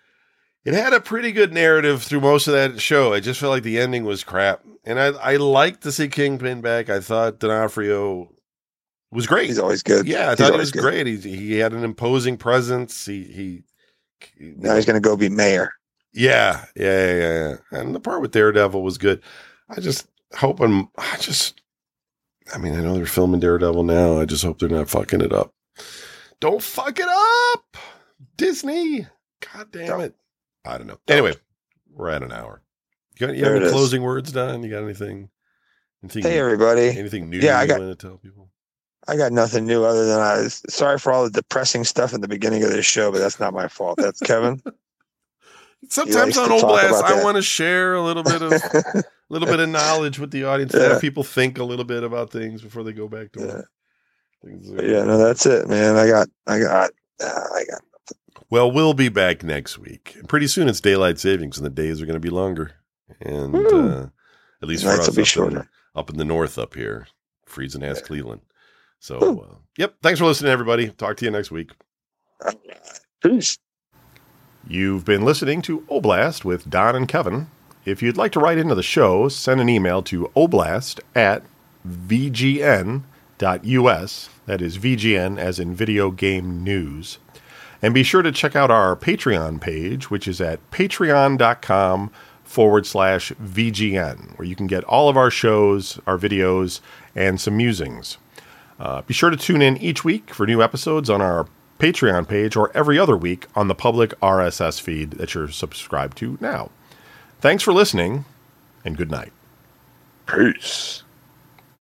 it had a pretty good narrative through most of that show. I just felt like the ending was crap. And I, I liked to see Kingpin back. I thought D'Onofrio was great. He's always good. Yeah. I thought he was good. great. He, he had an imposing presence. He, he, now he's going to go be mayor. Yeah. Yeah. Yeah. Yeah. And the part with Daredevil was good. I just, hoping I just I mean I know they're filming Daredevil now. I just hope they're not fucking it up. Don't fuck it up, Disney. God damn don't. it. I don't know. Don't. Anyway, we're at an hour. You got you have any closing words, Don? You got anything? anything hey everybody. Anything new yeah, you I got, want to tell people? I got nothing new other than I was sorry for all the depressing stuff in the beginning of this show, but that's not my fault. That's Kevin. Sometimes on Old Blast, I want to share a little bit of a little bit of knowledge with the audience. Yeah. Have people think a little bit about things before they go back to work. Yeah, are, yeah no, that's it, man. I got, I got, uh, I got nothing. Well, we'll be back next week. Pretty soon it's daylight savings, and the days are going to be longer. And uh, at least for us up in, up in the north, up here, freezing ass yeah. Cleveland. So, uh, yep. Thanks for listening, everybody. Talk to you next week. Uh, peace. You've been listening to Oblast with Don and Kevin. If you'd like to write into the show, send an email to oblast at v g n dot u s. That is V G N as in Video Game News. And be sure to check out our Patreon page, which is at patreon.com forward slash VGN, where you can get all of our shows, our videos, and some musings. Uh, be sure to tune in each week for new episodes on our Patreon page or every other week on the public R S S feed that you're subscribed to now. Thanks for listening, and good night. Peace.